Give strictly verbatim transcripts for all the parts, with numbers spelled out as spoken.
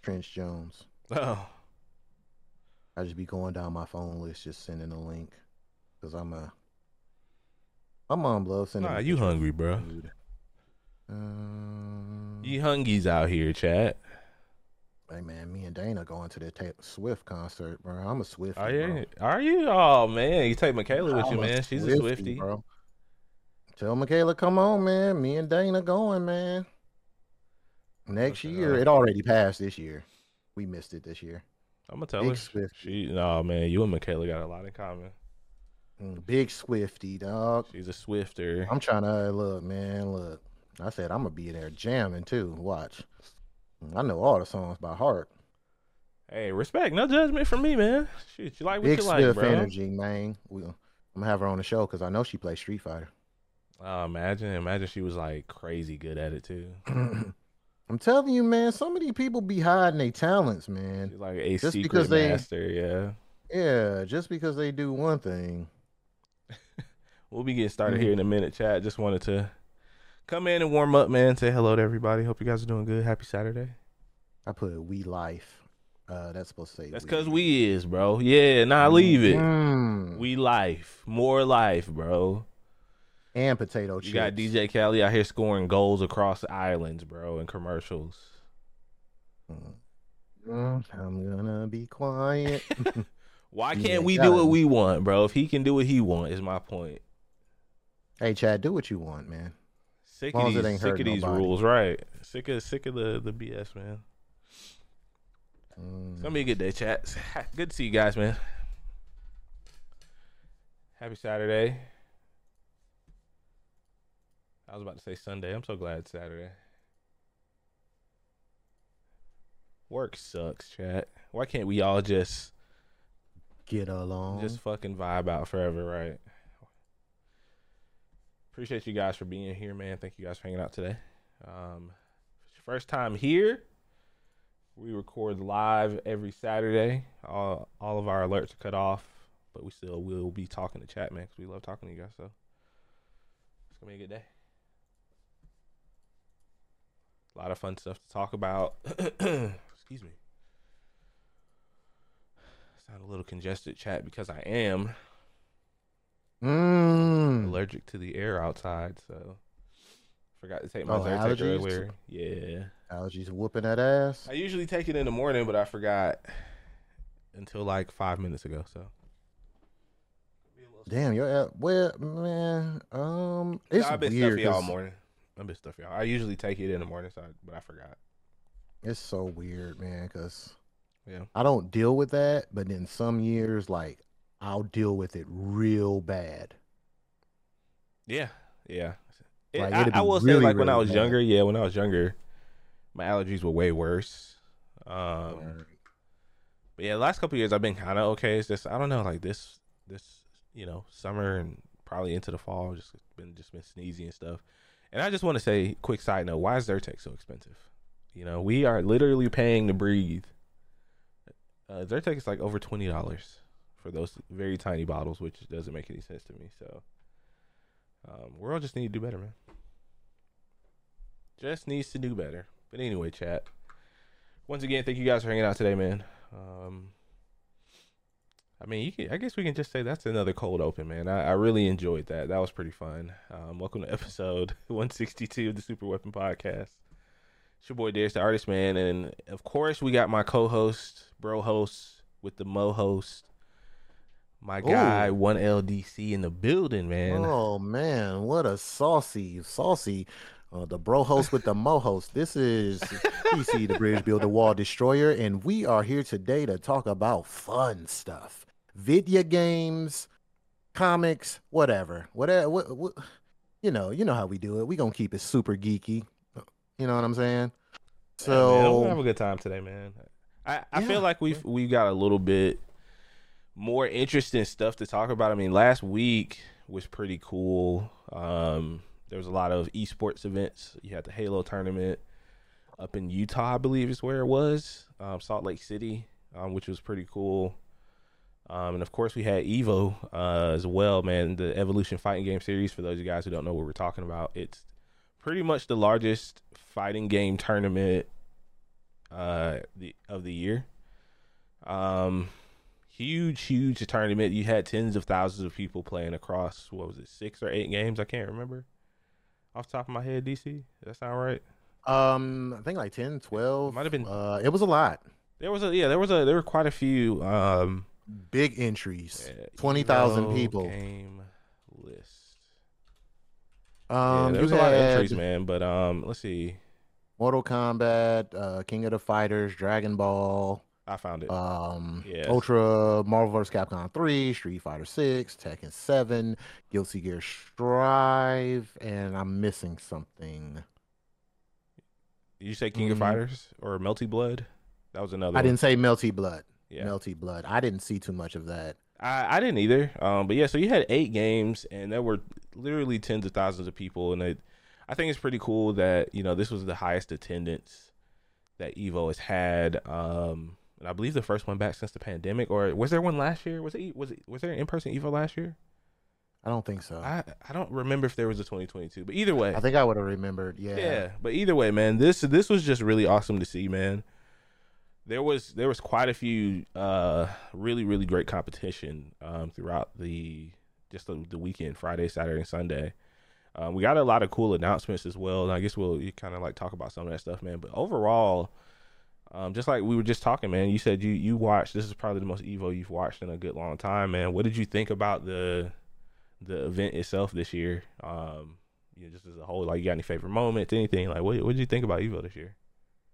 Trench Jones. Oh, I just be going down my phone list, just sending a link because I'm a. My mom loves sending nah, me you pictures of hungry, bro? food. Um, You hungies out here, chat. hey man, me and Dana going to the Ta Swift concert, bro. I'm a Are Swifty, bro. you? Are you? Oh man, you take Michaela with you, I'm a man. She's a Swifty, Swifty. bro. Tell Michaela, come on, man. Me and Dana going, man. Next year, Uh, it already passed this year. We missed it this year. I'm gonna tell Big her. Swifty. She, no man, you and Michaela got a lot in common. Mm, Big Swifty, dog. She's a Swifter. I'm trying to look, man. Look, I said I'm gonna be there jamming too. Watch. I know all the songs by heart. Hey, respect, no judgment from me, man. Shoot, you like what Big you like, Swift bro. energy, man. We, I'm gonna have her on the show because I know she plays Street Fighter. Oh, imagine, imagine she was like crazy good at it too. I'm telling you, man. Some of these people be hiding their talents, man. She's like a Just secret because they, master, yeah. yeah, just because they do one thing. We'll be getting started Mm. here in a minute, chat. Just wanted to come in and warm up, man. Say hello to everybody. Hope you guys are doing good. Happy Saturday. I put "We Life." Uh, that's supposed to say. That's we. because we is, bro. Yeah, nah, leave it. Mm. We life. More life, bro. And potato You chips. got D J Khaled out here scoring goals across the islands, bro, in commercials. Mm. I'm gonna be quiet. Why Yeah, can't we gotta- do what we want, bro? If he can do what he want, is my point. Hey, Chad, do what you want, man. Sick Long of as it these, ain't sick hurt of these nobody. rules, right? Sick of, sick of the, the B S, man. Mm. It's gonna be a good day, chat. Good to see you guys, man. Happy Saturday. I was about to say Sunday. I'm so glad it's Saturday. Work sucks, chat. Why can't we all just Get along. just fucking vibe out forever, right? Appreciate you guys for being here, man. Thank you guys for hanging out today. Um, if it's your first time here, we record live every Saturday. All all of our alerts are cut off, but we still will be talking to chat, man, because we love talking to you guys. So it's gonna be a good day. A lot of fun stuff to talk about. Excuse me. Sound a little congested, chat, because I am Mm. allergic to the air outside. So forgot to take my Oh, Zyrtec allergies? earlier. Yeah. Allergies whooping that ass. I usually take it in the morning, but I forgot until like five minutes ago. So Damn, you're at well, man. Um, it's I've been weird. stuffy all 'cause morning. I've been stuffy all. I usually take it in the morning, so I, but I forgot. It's so weird, man. Because Yeah. I don't deal with that, but then some years, like I'll deal with it real bad. Yeah. Yeah. It- Like, I, it'd I be will say, really, like when I really was bad. younger, yeah, when I was younger, my allergies were way worse. Um, but yeah, the last couple of years I've been kind of okay. It's just I don't know, like this, this, you know, summer and probably into the fall, just been just been sneezy and stuff. And I just want to say, quick side note, why is Zyrtec so expensive? You know, we are literally paying to breathe. Uh, Zyrtec is like over twenty dollars for those very tiny bottles, which doesn't make any sense to me. So, um, world just need to do better, man. Just needs to do better. But anyway, chat. Once again, thank you guys for hanging out today, man. Um, I mean, you can, I guess we can just say that's another cold open, man. I, I really enjoyed that. That was pretty fun. Um, welcome to episode one sixty-two of the Super Weapon Podcast. It's your boy Darius, the artist, man, and of course we got my co-host, bro host with the mo host, my guy Ooh. one L D C in the building, man. Oh man, what a saucy, saucy. Uh, the bro host with the mo host. This is P C, the Bridge Builder Wall Destroyer, and we are here today to talk about fun stuff, video games, comics, whatever, whatever. What, what, you know, you know how we do it. We gonna keep it super geeky. You know what I'm saying? Yeah, man, we're So gonna have a good time today, man. I, I Yeah. feel like we've we got a little bit more interesting stuff to talk about. I mean, last week was pretty cool. Um, there was a lot of esports events. You had the Halo tournament up in Utah, I believe is where it was, um, Salt Lake City, um, which was pretty cool. Um, and of course, we had Evo uh, as well, man. The Evolution Fighting Game Series. For those of you guys who don't know what we're talking about, it's pretty much the largest fighting game tournament uh, the of the year. Um, huge, huge tournament. You had tens of thousands of people playing across, what was it, six or eight games? I can't remember off the top of my head, D C. Does that sound right? Um, I think like ten, It twelve. might have been. Uh, it was a lot. There was a yeah. There was a there were quite a few. Um, Big entries. yeah, twenty thousand Evo people. game list. Yeah, Um, there you was a lot of had entries, man. But um, let's see. Mortal Kombat, uh, King of the Fighters, Dragon Ball, I found it. um, Yeah. Ultra, Marvel vs. Capcom three, Street Fighter six, Tekken seven, Guilty Gear Strive, and I'm missing something. Did you say King of Mm, Fighters or Melty Blood? That was another I one. didn't say Melty Blood. Yeah. Melty Blood. I didn't see too much of that. I, I didn't either. Um, but yeah, so you had eight games, and there were literally tens of thousands of people, and it, I think it's pretty cool that you know this was the highest attendance that Evo has had. Um, and I believe the first one back since the pandemic, or was there one last year? Was it was it was there an in person Evo last year? I don't think so. I I don't remember if there was a twenty twenty-two, but either way, I think I would have remembered. Yeah. yeah. But either way, man, this this was just really awesome to see, man. There was there was quite a few uh, really really great competition um, throughout the just the, the weekend, Friday, Saturday, and Sunday. Um, we got a lot of cool announcements as well, and I guess we'll kind of like talk about some of that stuff, man. But overall, um, just like we were just talking, man, you said you you watched. This is probably the most Evo you've watched in a good long time, man. What did you think about the the event itself this year? Um, you know, just as a whole, like, you got any favorite moments, anything? Like, what what did you think about Evo this year?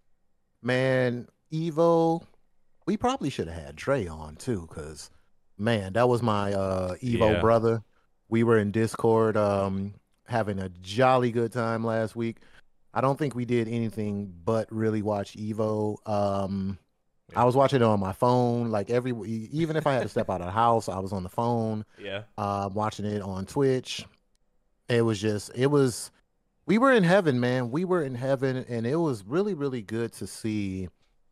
Man, Evo, we probably should have had Dre on too, because man, that was my uh Evo Yeah, brother. We were in Discord um having a jolly good time last week. I don't think we did anything but really watch Evo. Um yeah, I was watching it on my phone, like every e- even if I had to step out of the house, I was on the phone, yeah, uh, watching it on Twitch. It was just, it was, we were in heaven, man. We were in heaven, and it was really, really good to see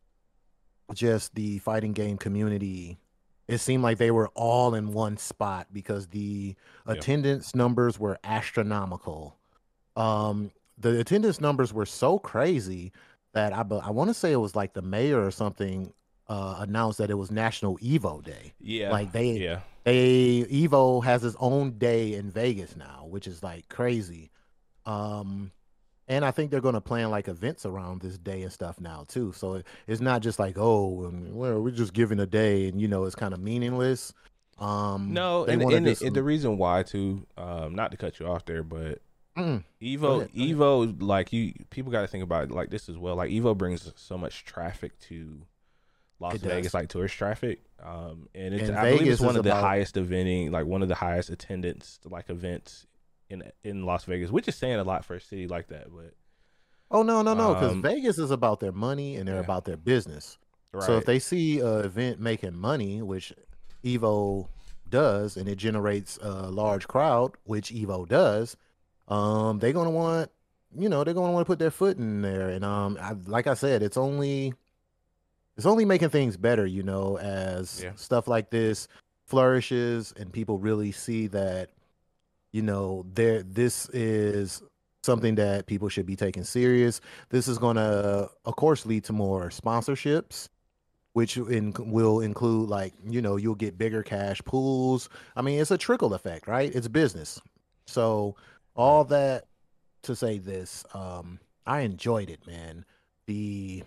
just the fighting game community. It seemed like they were all in one spot because the yeah, attendance numbers were astronomical. Um, the attendance numbers were so crazy that I, be- I want to say it was like the mayor or something uh, announced that it was National Evo Day. yeah, Like they, yeah. they Evo has its own day in Vegas now, which is like crazy. Um, and I think they're going to plan like events around this day and stuff now too. So it, it's not just like, oh, um, well, we're just giving a day and you know it's kind of meaningless. Um, No, they and want to and, do the, and the some. reason why too, um, not to cut you off there, but Mm, go Evo, ahead, go ahead. Evo, like you, people got to think about it like this as well. Like Evo brings so much traffic to Las It Vegas, does. like tourist traffic. Um, and it's And I believe it's Vegas one is of the about. highest eventing, like one of the highest attendance like events in in Las Vegas, which is saying a lot for a city like that. But Oh no, no, no, because um, Vegas is about their money and they're yeah, about their business. So if right, they see a event making money, which Evo does, and it generates a large crowd, which Evo does, um, they're gonna want, you know, they're gonna want to put their foot in there. And um, I, like I said, it's only it's only making things better, you know, as yeah, stuff like this flourishes and people really see that, you know, there this is something that people should be taking serious. This is going to, of course, lead to more sponsorships, which in, will include like, you know, you'll get bigger cash pools. I mean, it's a trickle effect, right? It's business. So right, all that to say this, um, I enjoyed it, man. The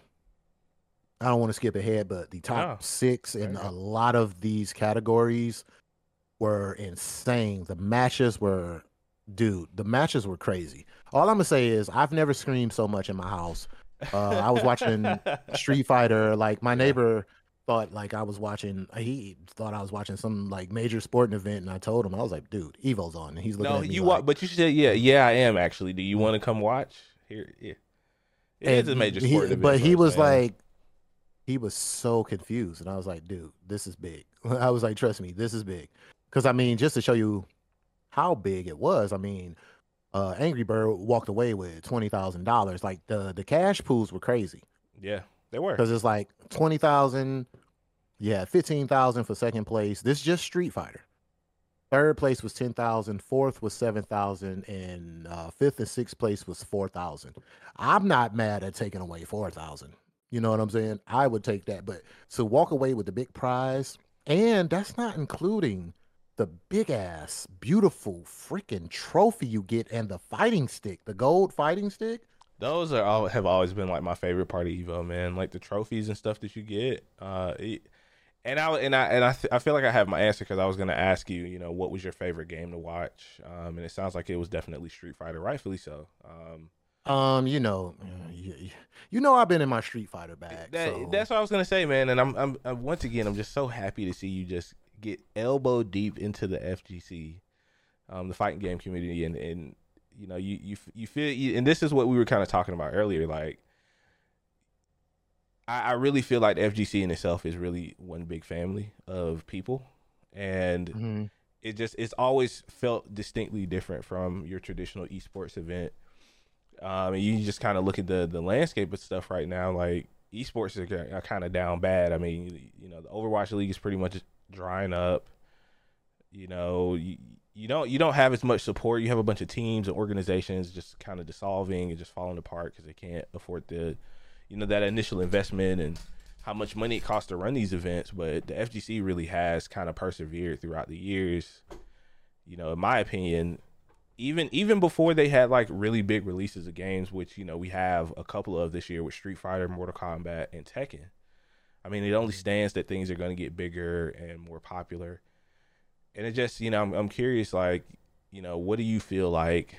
I don't want to skip ahead, but the top no, six there in you a go. lot of these categories were insane. The matches were, dude, the matches were crazy. All I'm gonna say is I've never screamed so much in my house. Uh, I was watching Street Fighter. Like my Yeah. neighbor thought like I was watching. He thought I was watching some like major sporting event, and I told him I was like, "Dude, Evo's on," and he's looking No, at me you want, like, but you said, yeah, yeah, I am actually. Do you want to come watch? Here, yeah. It is a and major he, sporting event but for he us, was man. like, he was so confused, and I was like, "Dude, this is big." I was like, "Trust me, this is big," because I mean, just to show you how big it was, I mean, uh, Angry Bird walked away with twenty thousand dollars. Like the the cash pools were crazy Yeah, they were. because it's like twenty thousand, yeah, fifteen thousand for second place. This is just Street Fighter. Third place was ten thousand, fourth was seven thousand, and uh, fifth and sixth place was four thousand. I'm not mad at taking away four thousand. You know what I'm saying? I would take that. But to walk away with the big prize, and that's not including the big ass, beautiful freaking trophy you get and the fighting stick, the gold fighting stick. Those are all have always been like my favorite part of Evo, man. Like the trophies and stuff that you get. Uh, it, and I and I and I th- I feel like I have my answer because I was gonna ask you, you know, what was your favorite game to watch? Um, and it sounds like it was definitely Street Fighter, rightfully so. Um, Um, you know, uh, you, you know, I've been in my Street Fighter bag, that so that's what I was gonna say, man. And I'm, I'm I'm once again I'm just so happy to see you just get elbow deep into the F G C, um, the fighting game community, and and you know you you you feel, and this is what we were kind of talking about earlier, like. I, I really feel like the F G C in itself is really one big family of people, and mhm. it just it's always felt distinctly different from your traditional esports event. Um, and you just kind of look at the the landscape of stuff right now. Like esports are, are kind of down bad. I mean, you, you know, the Overwatch League is pretty much drying up. You know, you, you don't you don't have as much support. You have a bunch of teams and organizations just kind of dissolving and just falling apart because they can't afford the, you know, that initial investment and how much money it costs to run these events. But the F G C really has kind of persevered throughout the years. You know, in my opinion, even even before they had like really big releases of games, which, you know, we have a couple of this year with Street Fighter, Mortal Kombat, and Tekken. I mean, it only stands that things are going to get bigger and more popular. And it just, you know, I'm I'm curious, like, you know, what do you feel like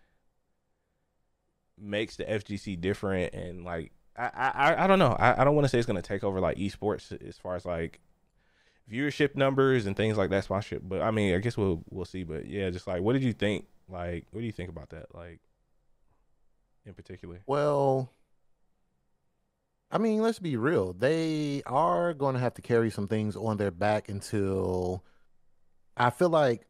makes the F G C different? And like, I I, I don't know. I, I don't want to say it's going to take over like esports as far as like viewership numbers and things like that, sponsorship. But I mean, I guess we'll we'll see. But yeah, just like, what did you think? Like, what do you think about that? Like, in particular? Well, I mean, let's be real. They are going to have to carry some things on their back until I feel like.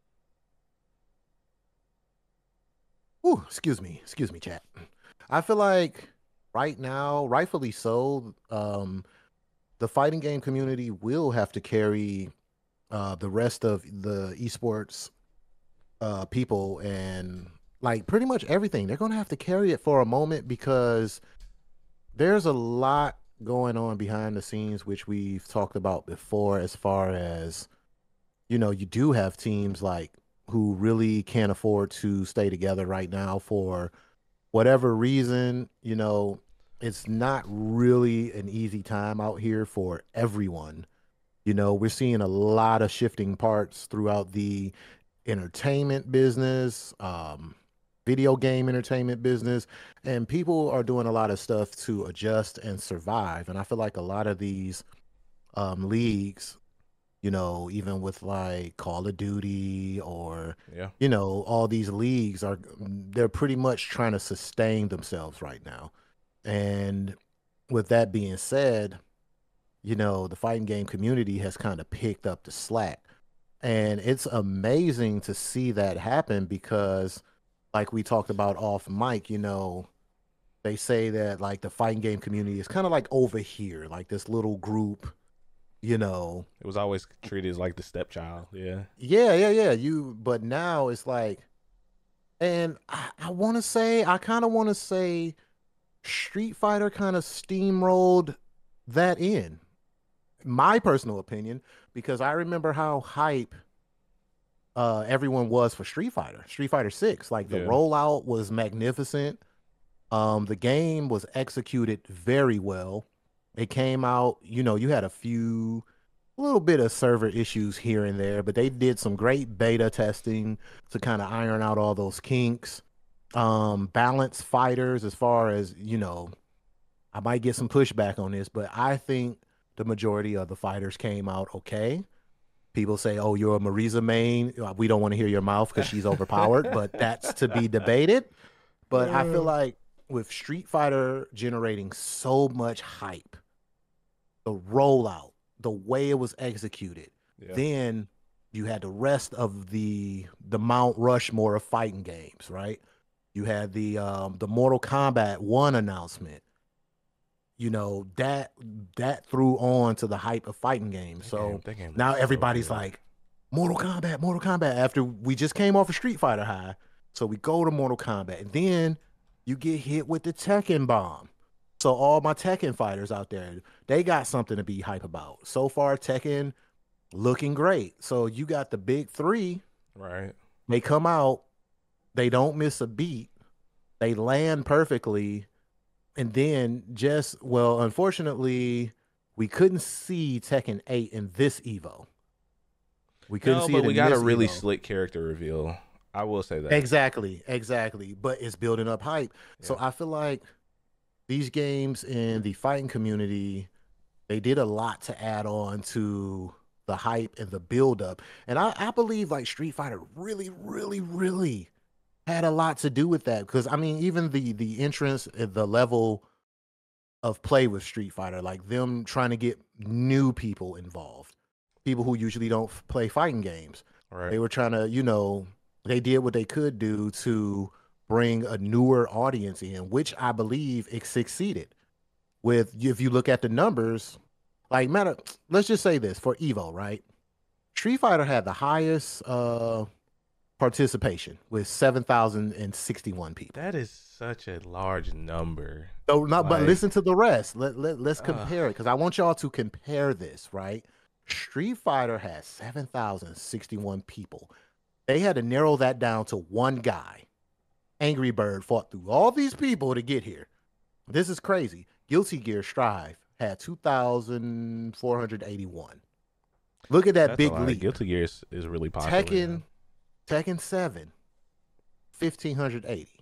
Ooh, excuse me, excuse me, chat. I feel like right now, rightfully so, um, the fighting game community will have to carry uh, the rest of the esports uh, people and like pretty much everything. They're going to have to carry it for a moment because there's a lot going on behind the scenes, which we've talked about before, as far as, you know, you do have teams like who really can't afford to stay together right now for whatever reason. You know, it's not really an easy time out here for everyone. You know, we're seeing a lot of shifting parts throughout the entertainment business, um, video game entertainment business, and people are doing a lot of stuff to adjust and survive. And I feel like a lot of these um, leagues, you know, even with like Call of Duty or, Yeah. you know, all these leagues are, they're pretty much trying to sustain themselves right now. And with that being said, you know, the fighting game community has kind of picked up the slack. And it's amazing to see that happen because, like we talked about off mic, you know, they say that like the fighting game community is kind of like over here, like this little group, you know. It was always treated as like the stepchild. Yeah. Yeah, yeah, yeah. You, but now it's like, and I, I want to say, I kind of want to say Street Fighter kind of steamrolled that in. My personal opinion, because I remember how hype uh everyone was for Street Fighter, Street Fighter six. Like the Yeah. rollout was magnificent. Um, the game was executed very well. It came out, you know, you had a few a little bit of server issues here and there, but they did some great beta testing to kind of iron out all those kinks. Um, balance fighters, as far as, you know, I might get some pushback on this, but I think the majority of the fighters came out okay. People say, "Oh, you're a Marisa main. Uh, We don't want to hear your mouth because she's overpowered," but that's to be debated. But I feel like with Street Fighter generating so much hype, the rollout, the way it was executed, Yeah. then you had the rest of the the Mount Rushmore of fighting games, right? You had the um, the Mortal Kombat one announcement. You know, that that threw on to the hype of fighting games. That So game- that game now looks so everybody's good. like, Mortal Kombat, Mortal Kombat. After we just came off a Street Fighter high, so we go to Mortal Kombat, and then you get hit with the Tekken bomb. So all my Tekken fighters out there, they got something to be hype about. So far, Tekken looking great. So you got the big three. Right. They come out, they don't miss a beat, they land perfectly, and then just well, unfortunately, we couldn't see Tekken eight in this Evo. We couldn't No, see but it we in got a this really Evo. slick character reveal. I will say that. Exactly, exactly. But it's building up hype. So Yeah. I feel like these games in the fighting community, they did a lot to add on to the hype and the build up. And I, I believe like Street Fighter really, really, really had a lot to do with that. Because I mean, even the the entrance, uh, the level of play with Street Fighter, like them trying to get new people involved, people who usually don't f- play fighting games. Right. They were trying to, you know, they did what they could do to bring a newer audience in, which I believe it succeeded. With if you look at the numbers, like matter, let's just say this for Evo, right? Street Fighter had the highest uh participation with seven thousand sixty-one people. That is such a large number. So not, but Like, listen to the rest. Let, let let's uh, compare it because I want y'all to compare this, right? Street Fighter has seven thousand sixty-one people. They had to narrow that down to one guy. Angry Bird fought through all these people to get here. This is crazy. Guilty Gear Strive had two thousand four hundred eighty-one. Look at that that's a big lot. leap. Guilty Gear is, is really popular. Tekken, now. Tekken seven, fifteen eighty.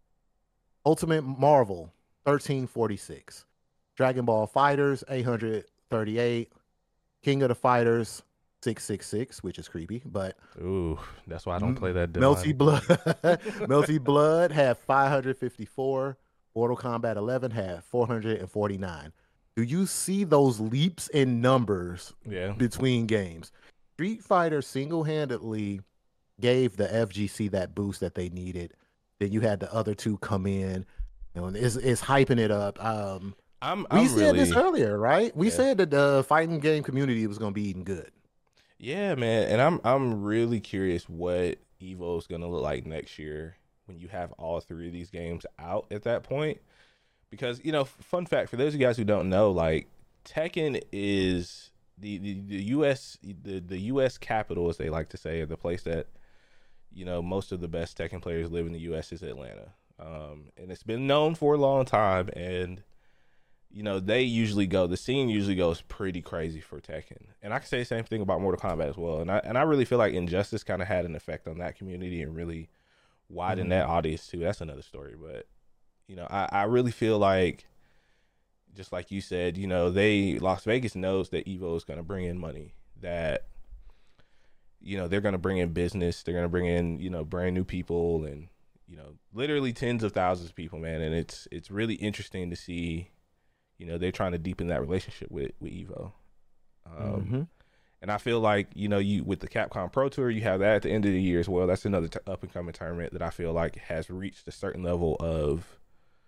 Ultimate Marvel, thirteen forty-six. Dragon Ball Fighters, eight hundred thirty-eight. King of the Fighters, six sixty-six, which is creepy, but Ooh, that's why I don't play that. Melty Divine. Blood, Melty Blood had five hundred fifty-four. Mortal Kombat eleven had four hundred forty-nine. Do you see those leaps in numbers Yeah. between games? Street Fighter single-handedly gave the F G C that boost that they needed. Then you had the other two come in. You know, and it's, it's hyping it up. Um, I'm. we I'm said really. this earlier, right? We Yeah. said that the fighting game community was going to be eating good. Yeah, man, and I'm. I'm really curious what Evo is gonna look like next year when you have all three of these games out at that point. Because, you know, fun fact for those of you guys who don't know, like Tekken is the, the, the U S the, the U S capital, as they like to say, the place that, you know, most of the best Tekken players live in the U S is Atlanta. Um, and it's been known for a long time, and you know, they usually go, the scene usually goes pretty crazy for Tekken. And I can say the same thing about Mortal Kombat as well. And I and I really feel like Injustice kind of had an effect on that community and really widened Mhm. that audience too. That's another story, but you know, I, I really feel like, just like you said, you know, they Las Vegas knows that Evo is going to bring in money, that, you know, they're going to bring in business, they're going to bring in, you know, brand new people, and, you know, literally tens of thousands of people, man. And it's it's really interesting to see, you know, they're trying to deepen that relationship with with Evo. Um, Mhm. And I feel like, you know, you with the Capcom Pro Tour, you have that at the end of the year as well. That's another t- up and coming tournament that I feel like has reached a certain level of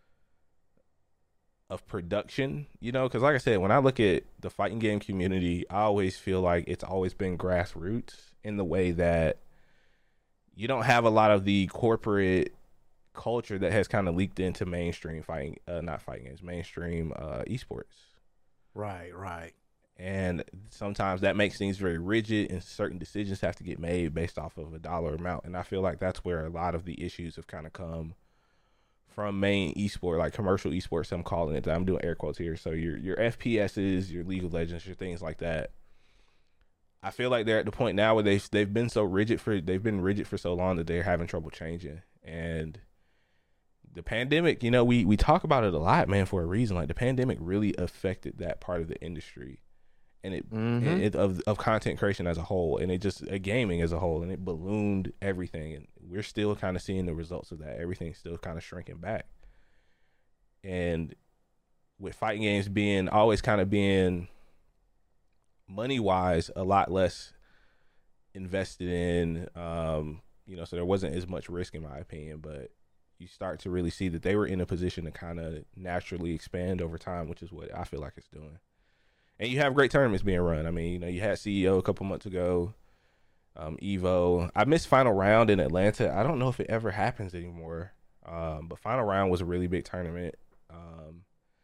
of production, you know, because like I said, when I look at the fighting game community, I always feel like it's always been grassroots in the way that you don't have a lot of the corporate culture that has kind of leaked into mainstream fighting, uh, not fighting games, mainstream uh, esports. Right, right. And sometimes that makes things very rigid, and certain decisions have to get made based off of a dollar amount. And I feel like that's where a lot of the issues have kind of come from main esport, like commercial esports, I'm calling it. I'm doing air quotes here. So your your F P S's, your League of Legends, your things like that. I feel like they're at the point now where they've they've been so rigid for they've been rigid for so long that they're having trouble changing. And the pandemic, you know, we we talk about it a lot, man, for a reason. Like the pandemic really affected that part of the industry, and it, Mhm. it, it of of content creation as a whole, and it just uh, gaming as a whole, and it ballooned everything. And we're still kind of seeing the results of that. Everything's still kind of shrinking back. And with fighting games being always kind of being money wise a lot less invested in, um, you know, so there wasn't as much risk in my opinion, but you start to really see that they were in a position to kind of naturally expand over time, which is what I feel like it's doing. And you have great tournaments being run. I mean, you know, you had C E O a couple months ago, um, Evo. I missed Final Round in Atlanta. I don't know if it ever happens anymore, um, but Final Round was a really big tournament. Um,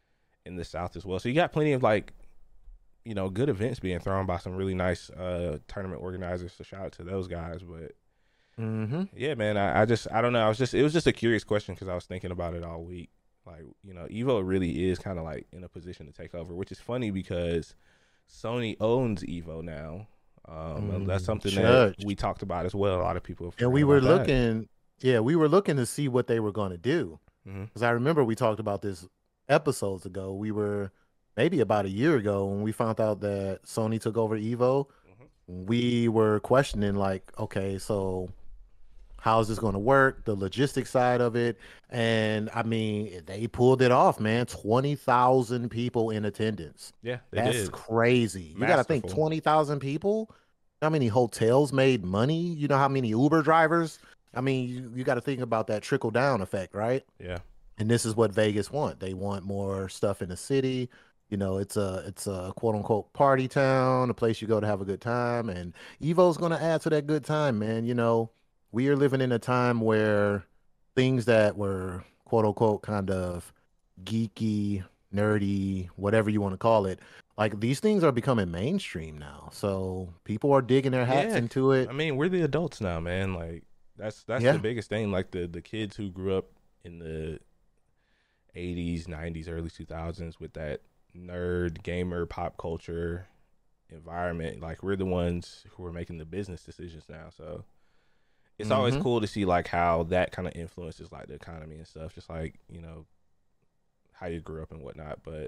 in the South as well. So you got plenty of like, you know, good events being thrown by some really nice uh, tournament organizers. So shout out to those guys. But Mm-hmm. yeah, man, I, I just I don't know. I was just it was just a curious question because I was thinking about it all week. Like, you know, Evo really is kind of like in a position to take over, which is funny because Sony owns Evo now. Um, and that's Mm, something church. that we talked about as well. A lot of people have And we forgotten were about that. looking, yeah, we were looking to see what they were going to do. Mhm. Because I remember we talked about this episodes ago. We were maybe about a year ago when we found out that Sony took over Evo. Mhm. We were questioning, like, okay, so how is this going to work? The logistics side of it. And I mean, they pulled it off, man. twenty thousand people in attendance. Yeah, they That's did. crazy. You got to think Masterful. twenty thousand people. How many hotels made money? You know how many Uber drivers? I mean, you, you got to think about that trickle down effect, right? Yeah. And this is what Vegas want. They want more stuff in the city. You know, it's a it's a quote unquote party town, a place you go to have a good time. And Evo's going to add to that good time, man. You know, we are living in a time where things that were quote unquote kind of geeky, nerdy, whatever you want to call it, like these things are becoming mainstream now. So people are digging their hats Yeah. into it. I mean, we're the adults now, man. Like that's that's Yeah. the biggest thing. Like the the kids who grew up in the eighties, nineties, early two thousands with that nerd gamer pop culture environment, like we're the ones who are making the business decisions now. So it's always Mhm. cool to see like how that kind of influences like the economy and stuff, just like, you know, how you grew up and whatnot. But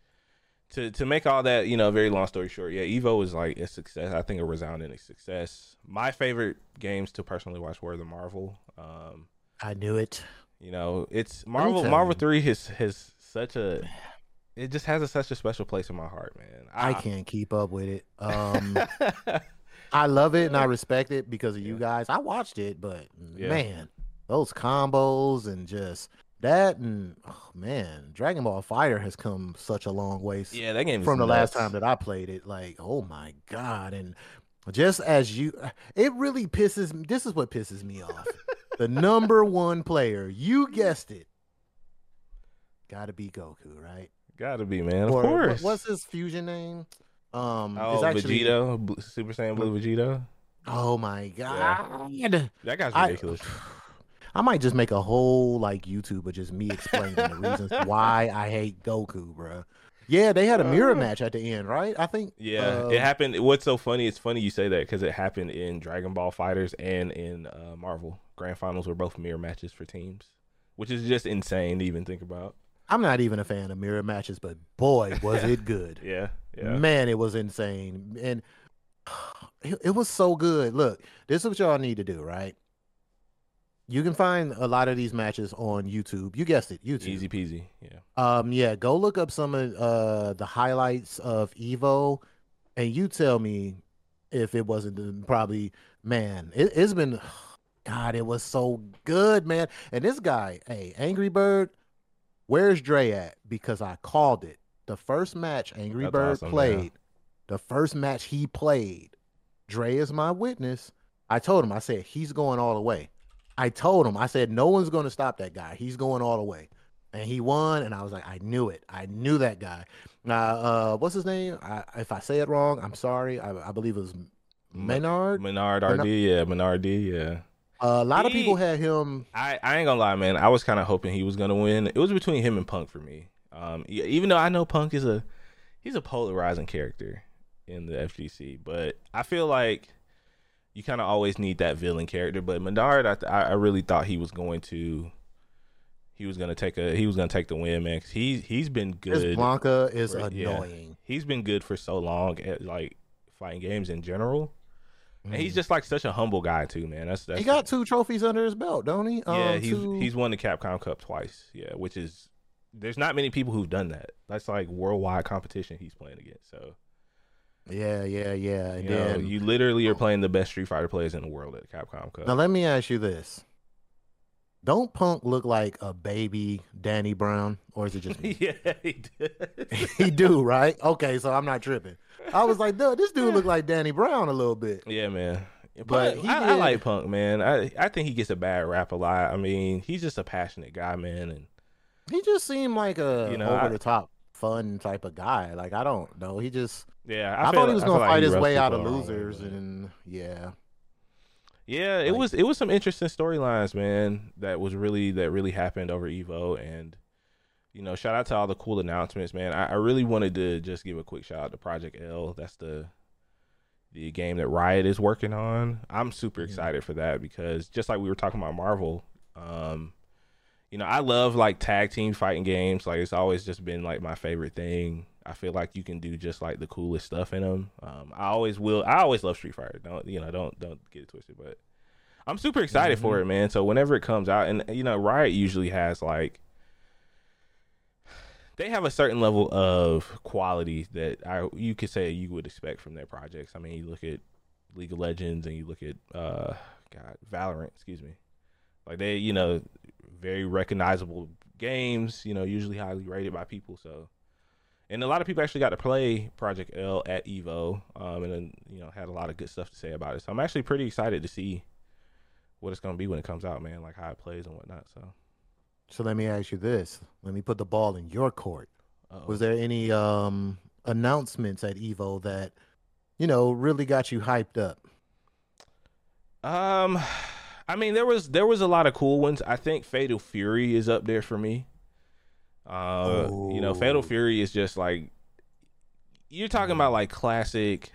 to to make all that, you know, very long story short, yeah, Evo is like a success. I think a resounding success. My favorite games to personally watch were the Marvel. Um, I knew it. you know, it's me Marvel. tell Marvel you. Three has has such a, it just has a, such a special place in my heart, man. I can't keep up with it. Um, I love it and I respect it because of you Yeah. guys. I watched it, but Yeah. man, those combos and just that and oh, man, Dragon Ball Fighter has come such a long way s- Yeah, that game is from the last nuts. time that I played it. Like, oh my God. And just as you, it really pisses me. This is what pisses me off. The number one player, you guessed it, got to be Goku, right? Gotta be, man. Of Or what- course. what's his fusion name? Um, Oh, it's actually Vegito, Blue- Super Saiyan Blue Vegito. oh my God. That guy's I- ridiculous. I might just make a whole like YouTube of just me explaining the reasons why I hate Goku, bro. Yeah, they had a mirror Uh. match at the end, right? I think. Yeah, uh, it happened. What's so funny? It's funny you say that because it happened in Dragon Ball Fighters and in uh, Marvel. Grand finals were both mirror matches for teams, which is just insane to even think about. I'm not even a fan of mirror matches, but boy, was it good. Yeah, yeah. Man, it was insane. And it, it was so good. Look, this is what y'all need to do, right? You can find a lot of these matches on YouTube. You guessed it, YouTube. Easy peasy. Yeah. Um, yeah, go look up some of uh the highlights of Evo, and you tell me if it wasn't the- probably man. It, it's been, God, it was so good, man. And this guy, hey, Angry Bird, where's Dre at? Because I called it. The first match Angry That's Bird awesome, played, yeah. the first match he played, Dre is my witness. I told him, I said he's going all the way. I told him, I said, no one's going to stop that guy. He's going all the way. And he won, and I was like, I knew it. I knew that guy. Now, uh, what's his name? I, if I say it wrong, I'm sorry. I, I believe it was Menard. Menard R D. Yeah, Menard D. Yeah. Uh, a lot of He- people had him. I, I ain't gonna lie, man. I was kind of hoping he was gonna win. It was between him and Punk for me. Um, e- even though I know Punk is a he's a polarizing character in the F G C, but I feel like you kind of always need that villain character. But Menard, I, th- I I really thought he was going to he was gonna take a he was gonna take the win, man. Cause he he's been This good. Blanca is for- yeah. annoying. He's been good for so long at like fighting games in general, and he's Mhm. just like such a humble guy too, man. That's that's He got two trophies under his belt, don't he? yeah, Um, he's two- he's won the Capcom Cup twice. Yeah, which is there's not many people who've done that. That's like worldwide competition he's playing against. So yeah, yeah, yeah. And you know, then you literally are playing the best Street Fighter players in the world at Capcom Cup. now let me ask you this: don't Punk look like a baby Danny Brown, or is it just me? yeah, he did. He do, right? Okay, so I'm not tripping. I was like, dude, this dude look like Danny Brown a little bit. yeah, man. But But he I, I did- like Punk, man. I I think he gets a bad rap a lot. I mean, he's just a passionate guy, man, and He just seemed like a You know, over I- the top fun type of guy. Like I don't know. He just Yeah, I I feel thought he was I feel gonna like fight he his rubs way out people of the wrong way, losers, but and yeah, yeah, it like was it was some interesting storylines, man. That was really that really happened over Evo, and you know, shout out to all the cool announcements, man. I, I really wanted to just give a quick shout out to Project L. That's the the game that Riot is working on. I'm super mhm. excited for that because just like we were talking about Marvel, um, you know, I love like tag team fighting games. Like it's always just been like my favorite thing. I feel like you can do just like the coolest stuff in them. Um, I always will. I always love Street Fighter. Don't you know? Don't don't get it twisted. But I'm super excited Hmm. for it, man. So whenever it comes out, and you know, Riot usually has like they have a certain level of quality that I you could say you would expect from their projects. I mean, you look at League of Legends and you look at uh, God Valorant. Excuse me. Like they, you know, very recognizable games. You know, usually highly rated by people. So, and a lot of people actually got to play Project L at Evo, um, and then you know had a lot of good stuff to say about it. So I'm actually pretty excited to see what it's gonna be when it comes out, man. Like how it plays and whatnot. So, So let me ask you this. Let me put the ball in your court. Was uh there any um announcements at Evo that, you know, really got you hyped up? oh. Um, I mean there was there was a lot of cool ones. I think Fatal Fury is up there for me. Uh, you know, Fatal Oh, Fury is just like you're talking about mm, like classic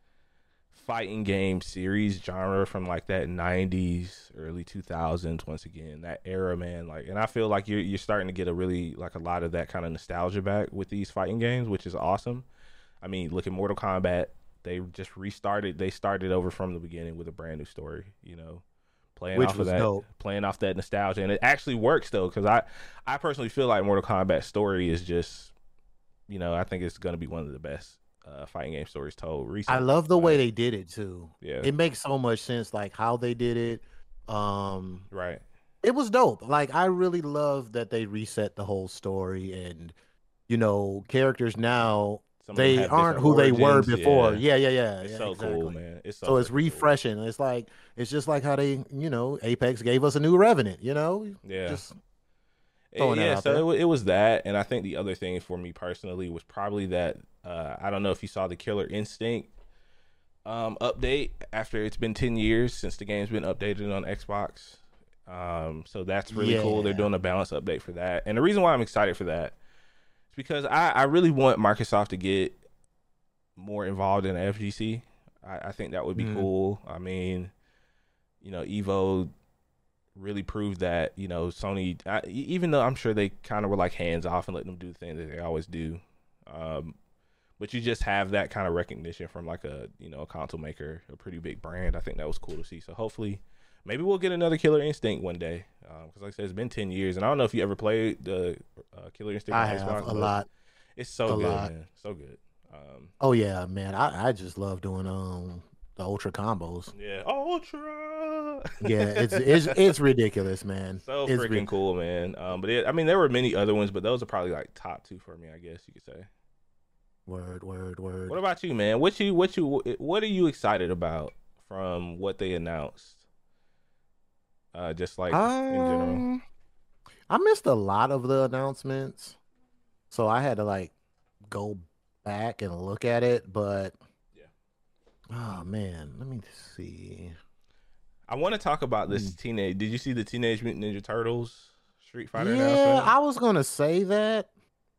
fighting game series genre from like that nineties, early two thousands. Once again, that era, man. Like, and I feel like you're you're starting to get a really like a lot of that kind of nostalgia back with these fighting games, which is awesome. I mean, look at Mortal Kombat. They just restarted. They started over from the beginning with a brand new story. You know, playing which off of was that, dope. playing off that nostalgia, and it actually works though. Because I, I personally feel like Mortal Kombat story is just, you know, I think it's gonna be one of the best uh, fighting game stories told I recently. love the way Like, they did it too. yeah, It makes so much sense, like how they did it. Um, right. it was dope. Like I really love that they reset the whole story, and you know, characters now Some of them they have aren't different who they were origins. before. Yeah, Yeah, yeah, yeah, it's yeah, so cool, exactly. man. It's so So it's freaking cool. refreshing. It's like it's just like how they, you know, Apex gave us a new Revenant. You know, Yeah, just It- throwing that yeah. out So it, there. wa- it was that, and I think the other thing for me personally was probably that uh, I don't know if you saw the Killer Instinct um, update after it's been ten years since the game's been updated on Xbox. Um, so that's really cool. They're Yeah. doing a balance update for that, and the reason why I'm excited for that is because I, I really want Microsoft to get more involved in F G C. I, I think that would be Mm. cool. I mean, you know, Evo really proved that, you know, Sony, I, e- even though I'm sure they kind of were like hands off and let them do the thing that they always do. Um, but you just have that kind of recognition from like a, you know, a console maker, a pretty big brand. I think that was cool to see. So hopefully, maybe we'll get another Killer Instinct one day. Because like I said, it's been ten years, and I don't know if you ever played the uh, Killer Instinct I on have Xbox, a but lot, it's so a good, lot. man, so good. Um, Oh yeah, man. I I just love doing um the ultra combos. yeah, Ultra. Yeah, it's it's it's ridiculous, man. So It's freaking re- cool, man. Um, but it, I mean, there were many other ones, but those are probably like top two for me, I guess you could say. word, word, What word. about you, man? What you, what you, what are you excited about from what they announced? Uh, just like in general. Um, I missed a lot of the announcements, so I had to like go back and look at it. But Yeah. oh man, let me see. I want to talk about Hmm. this teenage. Did you see the Teenage Mutant Ninja Turtles Street Fighter Yeah, announcement? I was gonna say that.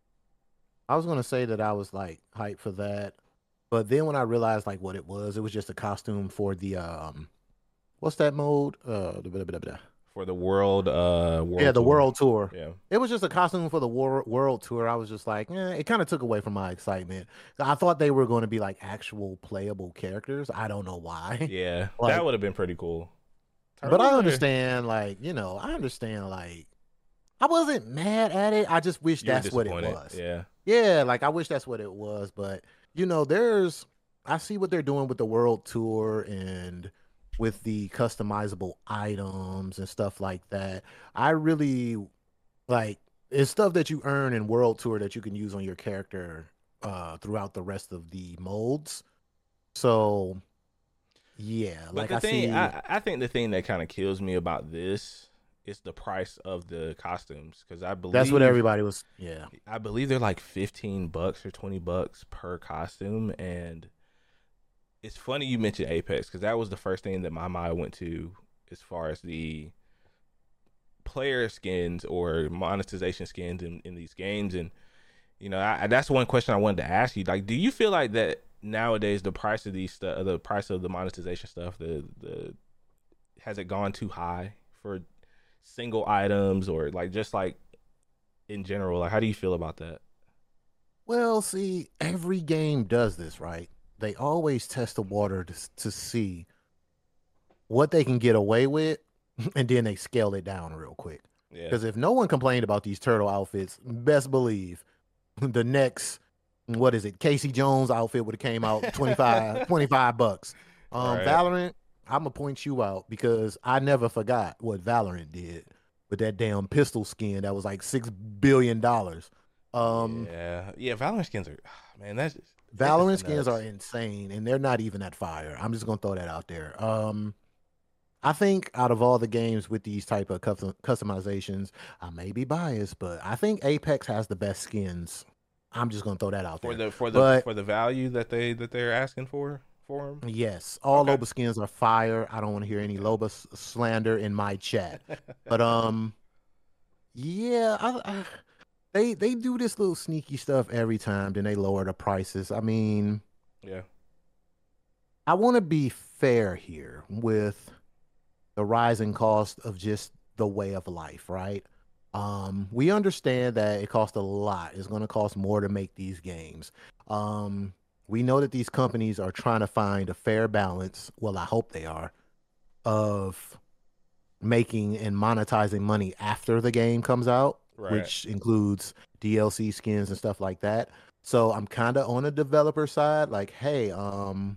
I was gonna say that I was like hyped for that, but then when I realized like what it was, it was just a costume for the um, what's that mode? Uh, blah, blah, blah, blah. For the world, uh, Yeah, world the tour. world tour. Yeah. It was just a costume for the wor world tour. I was just like, eh, it kind of took away from my excitement. I thought they were going to be like actual playable characters. I don't know why. Yeah, that Like, would have been pretty cool. but I Turtles are. understand, like, you know, I understand, like, I wasn't mad at it. I just wish You were that's what it disappointed. was. Yeah. Yeah, like I wish that's what it was. But, you know, there's, I see what they're doing with the world tour and with the customizable items and stuff like that. I really like it's stuff that you earn in World Tour that you can use on your character uh throughout the rest of the molds. So yeah, But like the I thing, see. I, I think the thing that kind of kills me about this it's the price of the costumes because I That's what believe everybody was. Yeah. I believe they're like fifteen bucks or twenty bucks per costume. And it's funny you mentioned Apex because that was the first thing that my mind went to as far as the player skins or monetization skins in, in these games. And, you know, I, that's one question I wanted to ask you. Like, do you feel like that nowadays the price of these stuff, the price of the monetization stuff, the, the, has it gone too high for single items or like just like in general? Like, how do you feel about that? Well, see, every game does this, right? They always test the water to, to see what they can get away with, and then they scale it down real quick. Yeah. Because if no one complained about these turtle outfits, best believe the next, what is it, Casey Jones outfit would have came out twenty-five, twenty-five bucks. Um, Right. Valorant, I'm gonna point you out because I never forgot what Valorant did with that damn pistol skin that was like six billion dollars. Um, Yeah. Yeah. Valorant skins are, man, that's just, it's Valorant just skins nuts. are insane, and they're not even that fire. I'm just gonna throw that out there. Um, I think out of all the games with these type of custom- customizations, I may be biased, but I think Apex has the best skins. I'm just gonna throw that out For there. the, for the, But for the value that they, that they're asking for, for them. yes, all Okay. Loba skins are fire. I don't want to hear any Loba s- slander in my chat. But um, yeah, I, I, they they do this little sneaky stuff every time. Then they lower the prices. I mean, Yeah. I want to be fair here with the rising cost of just the way of life, right? Um, we understand that it costs a lot. It's going to cost more to make these games. Um, we know that these companies are trying to find a fair balance. Well, I hope they are, of making and monetizing money after the game comes out, Right. which includes D L C skins and stuff like that. So I'm kind of on the developer side, like, hey, um,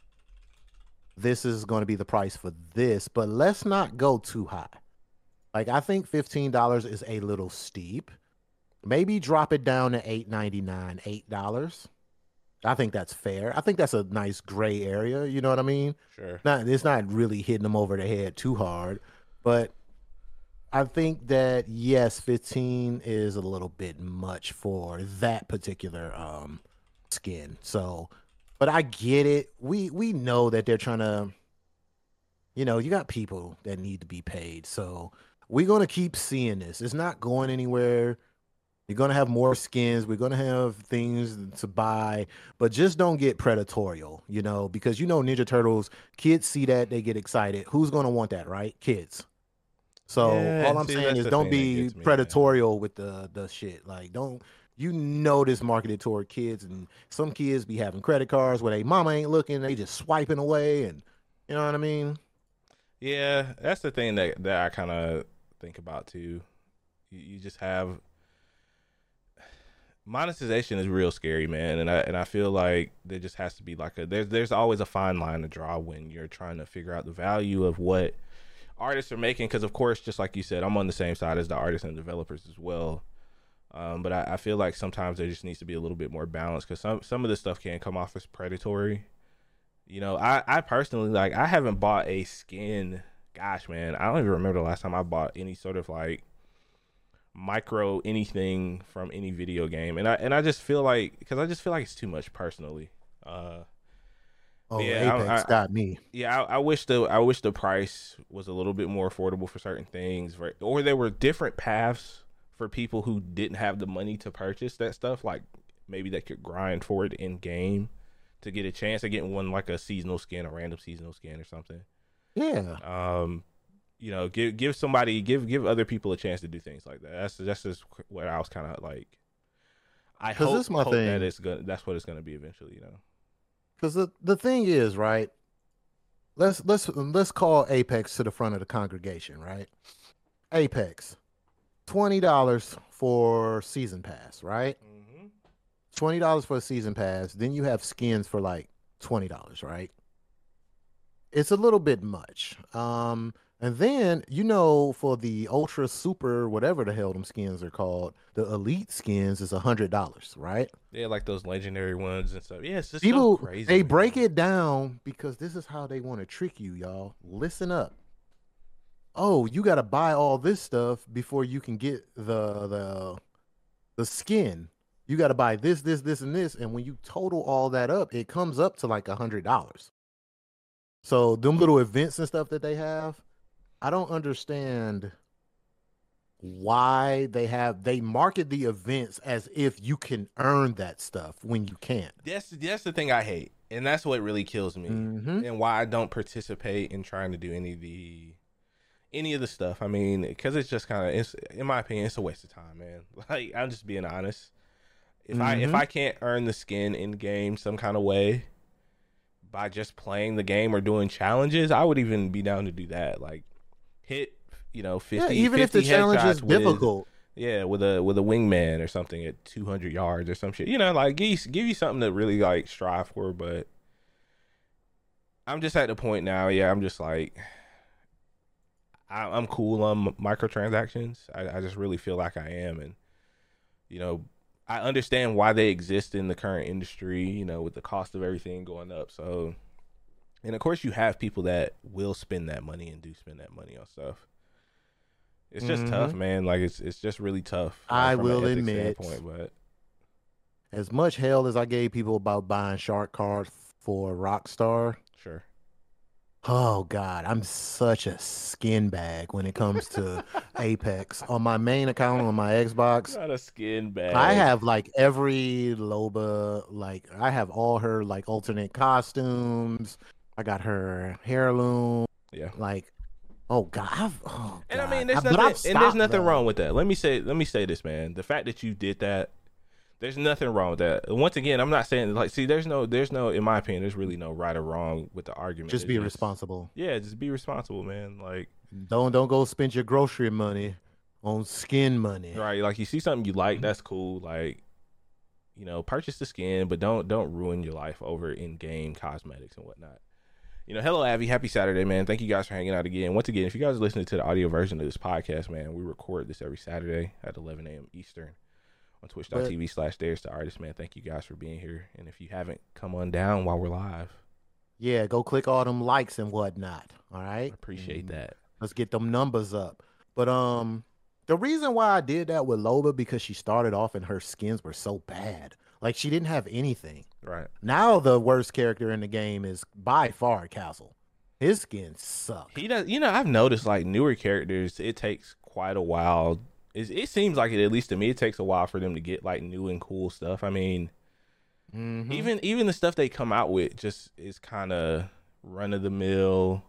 this is going to be the price for this, but let's not go too high. Like, I think fifteen dollars is a little steep. Maybe drop it down to eight ninety-nine, eight dollars. I think that's fair. I think that's a nice gray area. You know what I mean? Sure. Not, it's not really hitting them over the head too hard, but I think that yes, fifteen is a little bit much for that particular um skin. So, but I get it. We we know that they're trying to, you know, you got people that need to be paid. So we're gonna keep seeing this. It's not going anywhere. You're gonna have more skins. We're gonna have things to buy, but just don't get predatorial, you know, because you know Ninja Turtles, kids see that, they get excited. Who's gonna want that, right? Kids. So Yeah. all I'm See, saying that's is the don't thing that be gets me, man. predatorial with the the shit. Like don't you know this marketed toward kids, and some kids be having credit cards where they mama ain't looking, they just swiping away, and you know what I mean? Yeah, that's the thing that that I kind of think about too. You, you just have monetization is real scary, man, and I and I feel like there just has to be like a there's there's always a fine line to draw when you're trying to figure out the value of what artists are making. Because of course, just like you said, I'm on the same side as the artists and developers as well. Um, but I, I feel like sometimes there just needs to be a little bit more balance because some some of this stuff can come off as predatory. You know, I, I personally like I haven't bought a skin. Gosh, man, I don't even remember the last time I bought any sort of like micro anything from any video game, and I and I just feel like because I just feel like it's too much personally. Uh, Oh, yeah, I, Apex I, got me. yeah, I, I wish the I wish the price was a little bit more affordable for certain things, right? Or there were different paths for people who didn't have the money to purchase that stuff. Like maybe they could grind for it in game to get a chance of getting one like a seasonal skin, a random seasonal skin or something. Yeah. Um, you know, give give somebody give give other people a chance to do things like that. That's that's just what I was kind of like. I 'Cause hope, this my hope thing. that it's gonna that's what it's gonna be eventually. You know. Because the, the thing is, right? Let's let's let's call Apex to the front of the congregation, right? Apex, twenty dollars for season pass, right? Mm-hmm. Twenty dollars for a season pass. Then you have skins for like twenty dollars, right? It's a little bit much. Um, and then you know, for the ultra super, whatever the hell them skins are called, the elite skins is a hundred dollars, right? Yeah, like those legendary ones and stuff. Yeah, it's just People so crazy. they man. break it down because this is how they want to trick you, y'all. Listen up. oh, you got to buy all this stuff before you can get the the the skin. You got to buy this, this, this, and this, and when you total all that up, it comes up to like a hundred dollars. So them little events and stuff that they have, I don't understand why they have they market the events as if you can earn that stuff when you can't. That's that's the thing I hate, and that's what really kills me, Mm-hmm. and why I don't participate in trying to do any of the any of the stuff. I mean, because it's just kind of, it's in my opinion, it's a waste of time, man. Like, I'm just being honest. If I if Mm-hmm. I can't earn the skin in game some kind of way by just playing the game or doing challenges, I would even be down to do that. Like, hit, you know, Yeah, fifty, even if the fifty challenge is headshots with, difficult. yeah, with a with a wingman or something at two hundred yards or some shit. You know, like, give you, give you something to really like strive for. But I'm just at the point now. Yeah, I'm just like, I, I'm cool on microtransactions. I, I just really feel like I am, and you know, I understand why they exist in the current industry. You know, with the cost of everything going up. So, and of course, you have people that will spend that money and do spend that money on stuff. It's just Mm-hmm. tough, man. Like, it's it's just really tough. Like, I from an will ethics admit, standpoint, but as much hell as I gave people about buying shark cards for Rockstar, sure. oh God, I'm such a skin bag when it comes to Apex. On my main account on my Xbox, Not a skin bag. I have like every Loba, like I have all her like alternate costumes. I got her heirloom, Yeah. like oh God, I've, oh And I God. mean, there's I- but nothing, I've and there's stopped, nothing though. wrong with that. Let me say, let me say this, man. The fact that you did that, there's nothing wrong with that. Once again, I'm not saying like, see, there's no, there's no, in my opinion, there's really no right or wrong with the argument. Just It's be responsible. Yeah, just be responsible, man. Like, Don't don't go spend your grocery money on skin money. right, like you see something you like, that's cool. Like, you know, purchase the skin, but don't don't ruin your life over in-game cosmetics and whatnot. You know, hello, Avi. Happy Saturday, man. Thank you guys for hanging out again. Once again, if you guys are listening to the audio version of this podcast, man, we record this every Saturday at eleven a.m. Eastern on twitch.tv slash Darius the Artist, man. Thank you guys for being here. And if you haven't, come on down while we're live. Yeah, go click all them likes and whatnot. All right. Appreciate Mm, that. Let's get them numbers up. But um, the reason why I did that with Loba because she started off and her skins were so bad. Like she didn't have anything. Right. Now the worst character in the game is by far Castle. His skin sucks. He does, you know, I've noticed like newer characters, it takes quite a while. It, it seems like it, at least to me, it takes a while for them to get like new and cool stuff. I mean, Mhm. even even the stuff they come out with just is kind of run of the mill.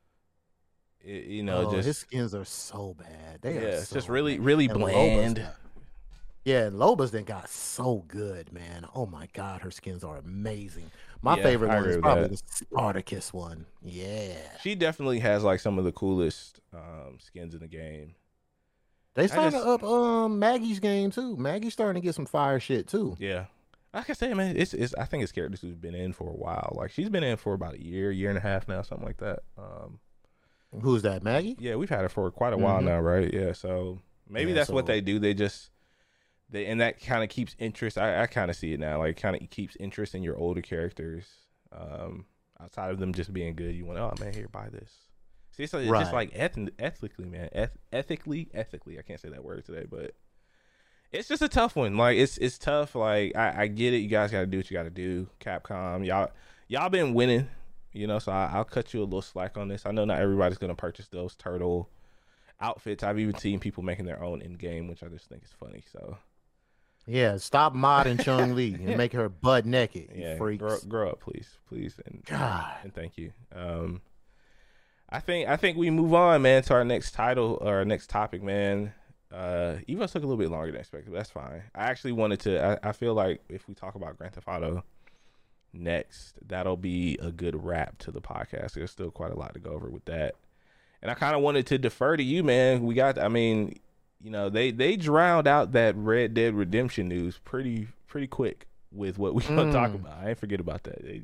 It, you know, Oh, just his skins are so bad. They yeah, are it's so just really bad. really And Loba's bland. got- yeah, Loba's then got so good, man. Oh my God, her skins are amazing. My Yeah, favorite I one agree is with probably that. the Spartacus one. Yeah. She definitely has like some of the coolest um, skins in the game. They starting just- to up um Maggie's game too. Maggie's starting to get some fire shit too. Yeah, like I say, man, it's it's. I think it's characters who've been in for a while. Like she's been in for about a year, year and a half now, something like that. Um, Who's that, Maggie? yeah, we've had her for quite a while Mhm. now, right? Yeah, so maybe Yeah, that's what so- they do. They just they and that kind of keeps interest. I, I kind of see it now. Like kind of keeps interest in your older characters. Um, outside of them just being good, you want, oh man, here, buy this. See, it's, like, it's just Right. like eth- ethically, man. Eth- ethically, ethically. I can't say that word today, but it's just a tough one. Like it's it's tough. Like I, I get it. You guys got to do what you got to do. Capcom, y'all y'all been winning, you know. So I, I'll cut you a little slack on this. I know not everybody's gonna purchase those turtle outfits. I've even seen people making their own in game, which I just think is funny. So Yeah, stop modding Chung Li and make her butt naked. You yeah, freaks. grow, grow up, please, please, and God. and thank you. Um, I think I think we move on, man, to our next title or our next topic, man. Uh, Evo took a little bit longer than expected, but that's fine. I actually wanted to. I, I feel like if we talk about Grand Theft Auto next, that'll be a good wrap to the podcast. There's still quite a lot to go over with that, and I kind of wanted to defer to you, man. We got. I mean, you know, they they drowned out that Red Dead Redemption news pretty pretty quick with what we gonna talk Mm. about. I ain't forget about that. They,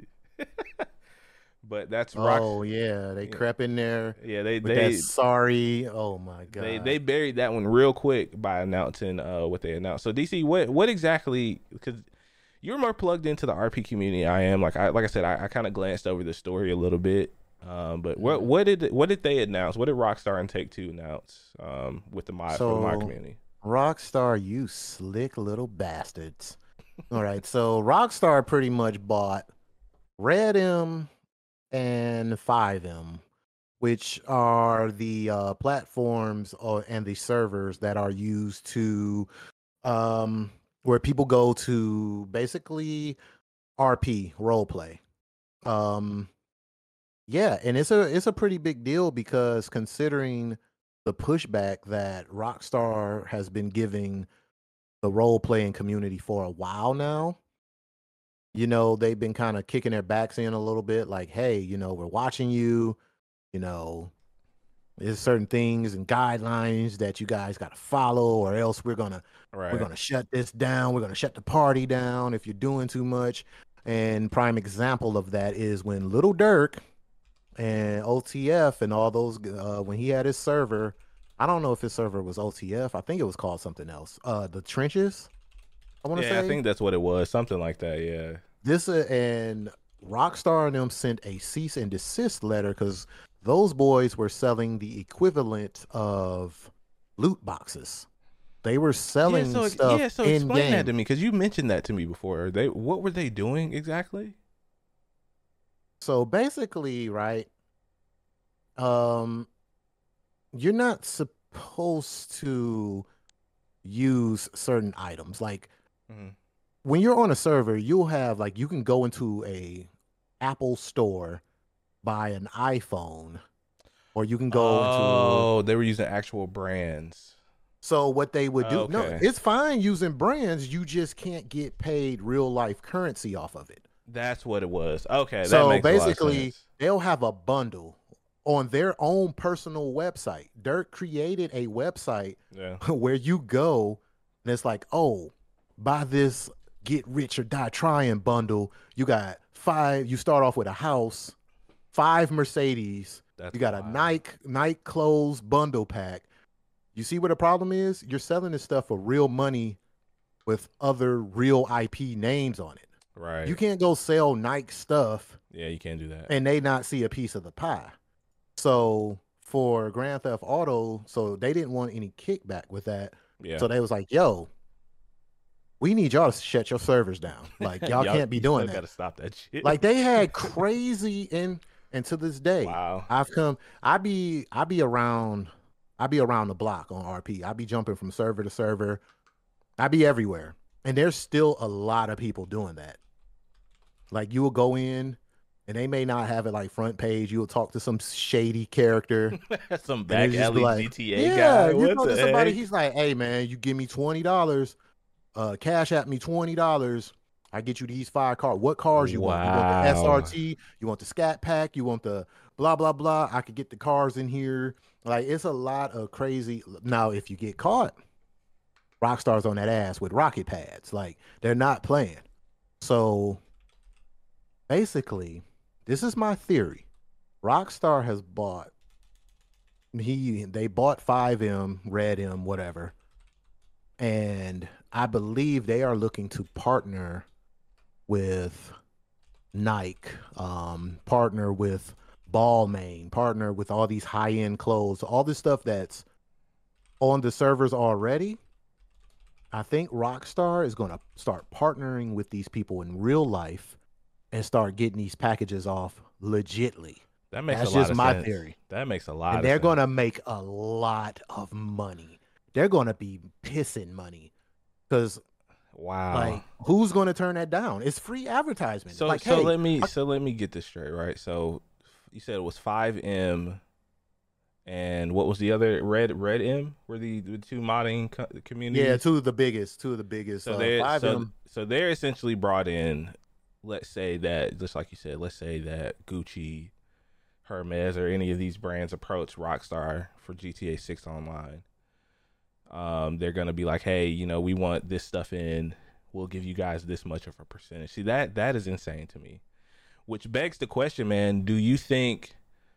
but that's Rock. Oh yeah, they Yeah. crept in there Yeah, they with they that sorry. Oh my God. they they buried that one real quick by announcing uh what they announced. So D C, what what exactly? Because you're more plugged into the R P community than I am. Like I like I said, I, I kind of glanced over the story a little bit. Um, but what what did what did they announce? What did Rockstar and Take Two announce um, with the mod for the mod So, community? Rockstar, you slick little bastards. All right, so Rockstar pretty much bought Red M and five M, which are the uh, platforms or, and the servers that are used to um, where people go to basically R P role play. Um, yeah, and it's a it's a pretty big deal because considering the pushback that Rockstar has been giving the role playing community for a while now, you know, they've been kind of kicking their backs in a little bit, like, hey, you know, we're watching you, you know, there's certain things and guidelines that you guys got to follow, or else we're gonna we're Right. gonna shut this down. We're gonna shut the party down if you're doing too much. And prime example of that is when Little Dirk and O T F and all those uh, when he had his server. I don't know if his server was O T F. I think it was called something else. Uh, the trenches. I want to Yeah, I say think that's what it was. Something like that. Yeah. this uh, and Rockstar and them sent a cease and desist letter because those boys were selling the equivalent of loot boxes. They were Yeah. selling So stuff yeah. So in explain that to game. me because you mentioned that to me before. They what were they doing exactly? So basically, right? Um, you're not supposed to use certain items. Like Mm-hmm. when you're on a server, you'll have like you can go into a Apple store, buy an iPhone, or you can go into. Oh, they were using actual brands. So what they would do, no, Okay, it's fine using brands, you just can't get paid real life currency off of it. that's what it was. Okay, that So makes a lot of basically, sense. they'll have a bundle on their own personal website. Dirk created a website Yeah. where you go and it's like, oh, buy this get rich or die trying bundle. You got five, you start off with a house, five Mercedes, That's you got a wild. Nike Nike clothes bundle pack. You see what the problem is? You're selling this stuff for real money with other real I P names on it. Right. You can't go sell Nike stuff Yeah, you can't do that. and they not see a piece of the pie. So for Grand Theft Auto, so they didn't want any kickback with that. Yeah. So they was like, yo, we need y'all to shut your servers down. Like y'all can't be doing Got that. to stop that shit. Like they had crazy and and to this day, wow. I've come I be I be around I be around the block on R P. I be jumping from server to server. I be everywhere. And there's still a lot of people doing that. Like you will go in and they may not have it like front page. You'll talk to some shady character. Some And back it's just alley like, G T A yeah, guy. you What talk the to somebody, heck? he's like, hey man, you give me twenty dollars, uh, cash at me twenty dollars. I get you these five cars. What cars you want? You want the Wow. S R T, you want the Scat Pack, you want the blah blah blah. I could get the cars in here. Like it's a lot of crazy. Now, if you get caught, Rockstar's on that ass with rocket pads. Like they're not playing. So basically, this is my theory. Rockstar has bought he they bought five M, Red M, whatever. And I believe they are looking to partner with Nike, um, partner with Balmain, partner with all these high-end clothes, all this stuff that's on the servers already. I think Rockstar is going to start partnering with these people in real life and start getting these packages off legitly. That makes That's a lot just of my sense. theory. That makes a lot And of they're sense. going to make a lot of money. They're going to be pissing money because Wow. like who's going to turn that down? It's free advertisement. So like, so hey, let me I- so let me get this straight, right? So you said it was five M and what was the other Red Red M were the, the two modding co- communities? yeah, two of the biggest, two of the biggest. So uh, they five so, M. so they're essentially brought in, let's say that just like you said, let's say that Gucci, Hermes, or any of these brands approach Rockstar for G T A six Online. Um, they're gonna be like, hey, you know, we want this stuff in. We'll give you guys this much of a percentage. See, that that is insane to me. Which begs the question, man, do you think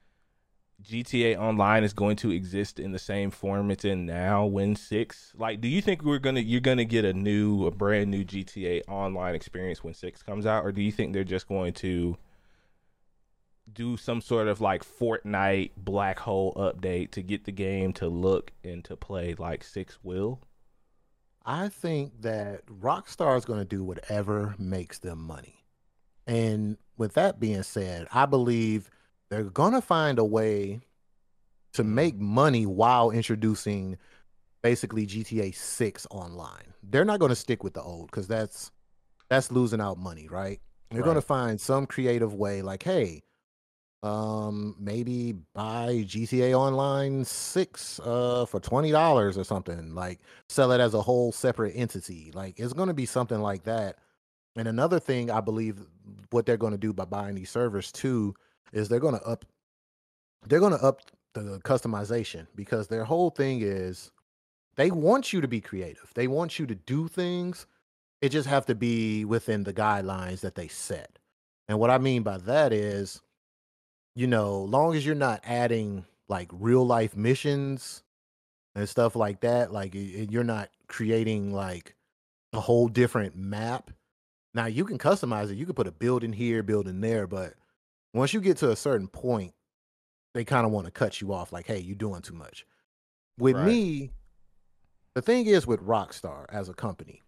G T A Online is going to exist in the same form it's in now when six? Like, do you think we're gonna you're gonna get a new, a brand new G T A Online experience when six comes out, or do you think they're just going to do some sort of like Fortnite black hole update to get the game to look and to play like six will. I think that Rockstar is going to do whatever makes them money. And with that being said, I believe they're going to find a way to make money while introducing basically G T A six online. They're not going to stick with the old because that's that's losing out money, right? They're going to Right. find some creative way like, hey, um maybe buy G T A Online six uh for twenty dollars or something, like sell it as a whole separate entity. Like it's going to be something like that. And another thing I believe what they're going to do by buying these servers too is they're going to up they're going to up the customization because their whole thing is they want you to be creative. They want you to do things. It just have to be within the guidelines that they set. And what I mean by that is, you know, long as you're not adding like real life missions and stuff like that, like y- y- you're not creating like a whole different map. Now you can customize it. You can put a building here, building there, but once you get to a certain point, they kind of want to cut you off like, hey, you're doing too much. With Right. me, the thing is with Rockstar as a company,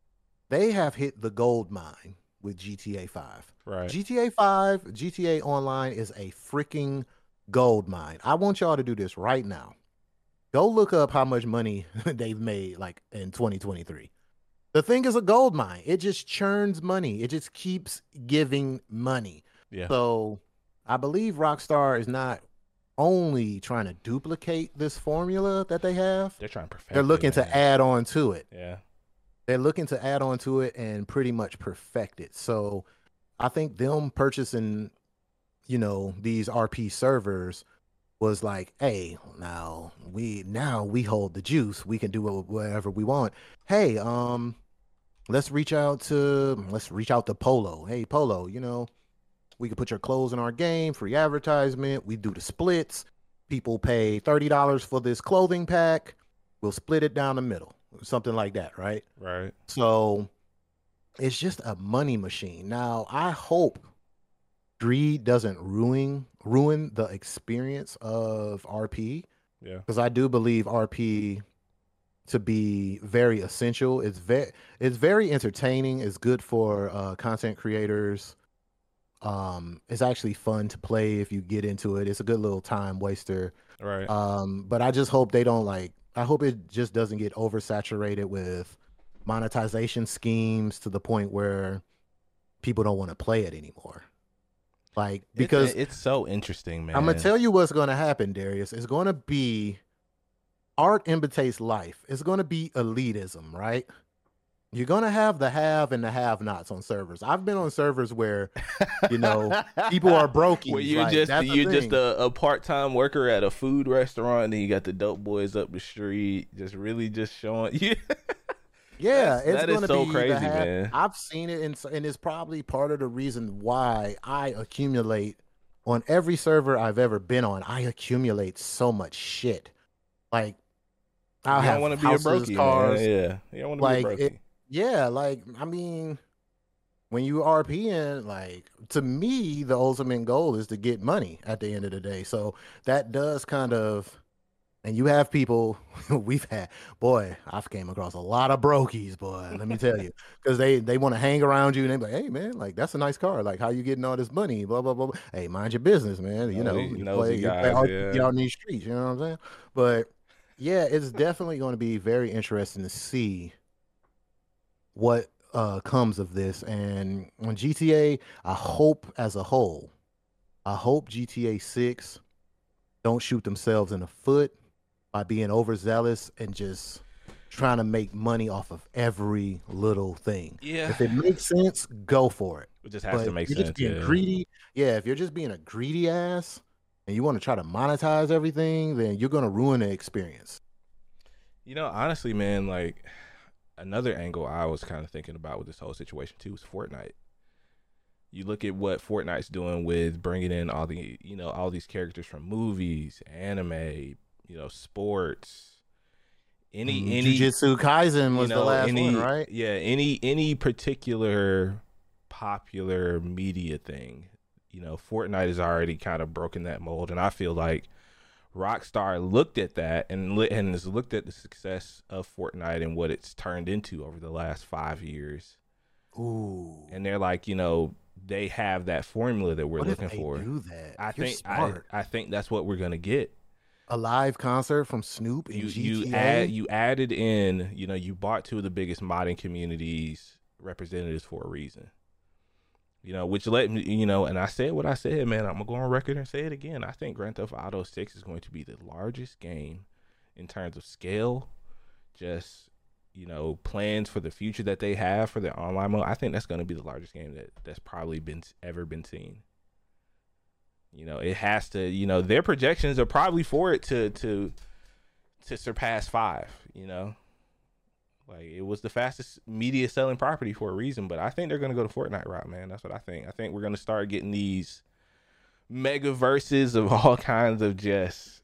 they have hit the gold mine with G T A five. Right. G T A five, G T A Online is a freaking gold mine. I want y'all to do this right now. Go look up how much money they've made like in twenty twenty-three. The thing is a gold mine. It just churns money. It just keeps giving money. Yeah. So I believe Rockstar is not only trying to duplicate this formula that they have, They're trying to perfect. they're looking it, to man. add on to it. Yeah. They're looking to add on to it and pretty much perfect it. So I think them purchasing, you know, these R P servers was like, hey, now we now we hold the juice. We can do wha- whatever we want. Hey, um, let's reach out to let's reach out to Polo. Hey, Polo, you know, we can put your clothes in our game, free advertisement. We do the splits. People pay thirty dollars for this clothing pack. We'll split it down the middle, something like that, right? Right. So it's just a money machine. Now, I hope greed doesn't ruin ruin the experience of R P Yeah. because I do believe R P to be very essential. It's very it's very entertaining. It's good for uh, content creators. Um, it's actually fun to play if you get into it. It's a good little time waster. Right. Um, but I just hope they don't like. I hope it just doesn't get oversaturated with monetization schemes to the point where people don't want to play it anymore. Like because it's, it's so interesting, man. I'm gonna tell you what's gonna happen, Darius. It's gonna be art imitates life. It's gonna be elitism, right? You're gonna have the have and the have-nots on servers. I've been on servers where, you know, people are broke. Where you're like, just that's the you're just thing. a, a part time worker at a food restaurant, and then you got the dope boys up the street, just really just showing you. Yeah, That's- it's that is gonna so be crazy, the have- man. I've seen it, and, s- and it's probably part of the reason why I accumulate on every server I've ever been on. I accumulate so much shit. Like I'll You have don't want to be a houses, brokey, cars. man. Yeah, you don't want to Like be a brokey. it, yeah, like I mean, when you RPing, like to me, the ultimate goal is to get money at the end of the day. So that does kind of, and you have people we've had, boy, I've came across a lot of brokies, boy. Let me tell you, because they they want to hang around you and they be like, hey man, like that's a nice car. Like how you getting all this money? Blah blah blah. blah. Hey, mind your business, man. You know, Nosy- you nosy play, you play guys, art, yeah. get out in these streets. You know what I'm saying? But yeah, it's definitely going to be very interesting to see what uh comes of this. And on G T A, I hope as a whole, I hope G T A six don't shoot themselves in the foot by being overzealous and just trying to make money off of every little thing. Yeah, If it makes sense, go for it. it just has But to make if you're just sense. being Yeah. greedy, yeah, if you're just being a greedy ass and you want to try to monetize everything, then you're gonna ruin the experience. You know, honestly, man, like another angle I was kind of thinking about with this whole situation too was Fortnite. You look at what Fortnite's doing with bringing in all the, you know, all these characters from movies, anime, you know, sports, any Mm, any Jujutsu Kaisen you was the know, last any, one, right? Yeah, any any particular popular media thing you know, Fortnite has already kind of broken that mold, and I feel like Rockstar looked at that and li- and has looked at the success of Fortnite and what it's turned into over the last five years. Ooh. And they're like, you know, they have that formula that we're What looking if they for. do that? I You're think smart. I, I think that's what we're gonna get. A live concert from Snoop in You G T A. you add you added in, you know, you bought two of the biggest modding communities representatives for a reason. You know, which let me, you know, and I said what I said, man. I'm gonna go on record and say it again. I think Grand Theft Auto six is going to be the largest game in terms of scale, just, you know, plans for the future that they have for their online mode. I think that's going to be the largest game that that's probably been ever been seen. You know, it has to, you know, their projections are probably for it to to to surpass five, you know. Like, it was the fastest media selling property for a reason, but I think they're going to go to Fortnite route, man. That's what I think. I think we're going to start getting these mega verses of all kinds of just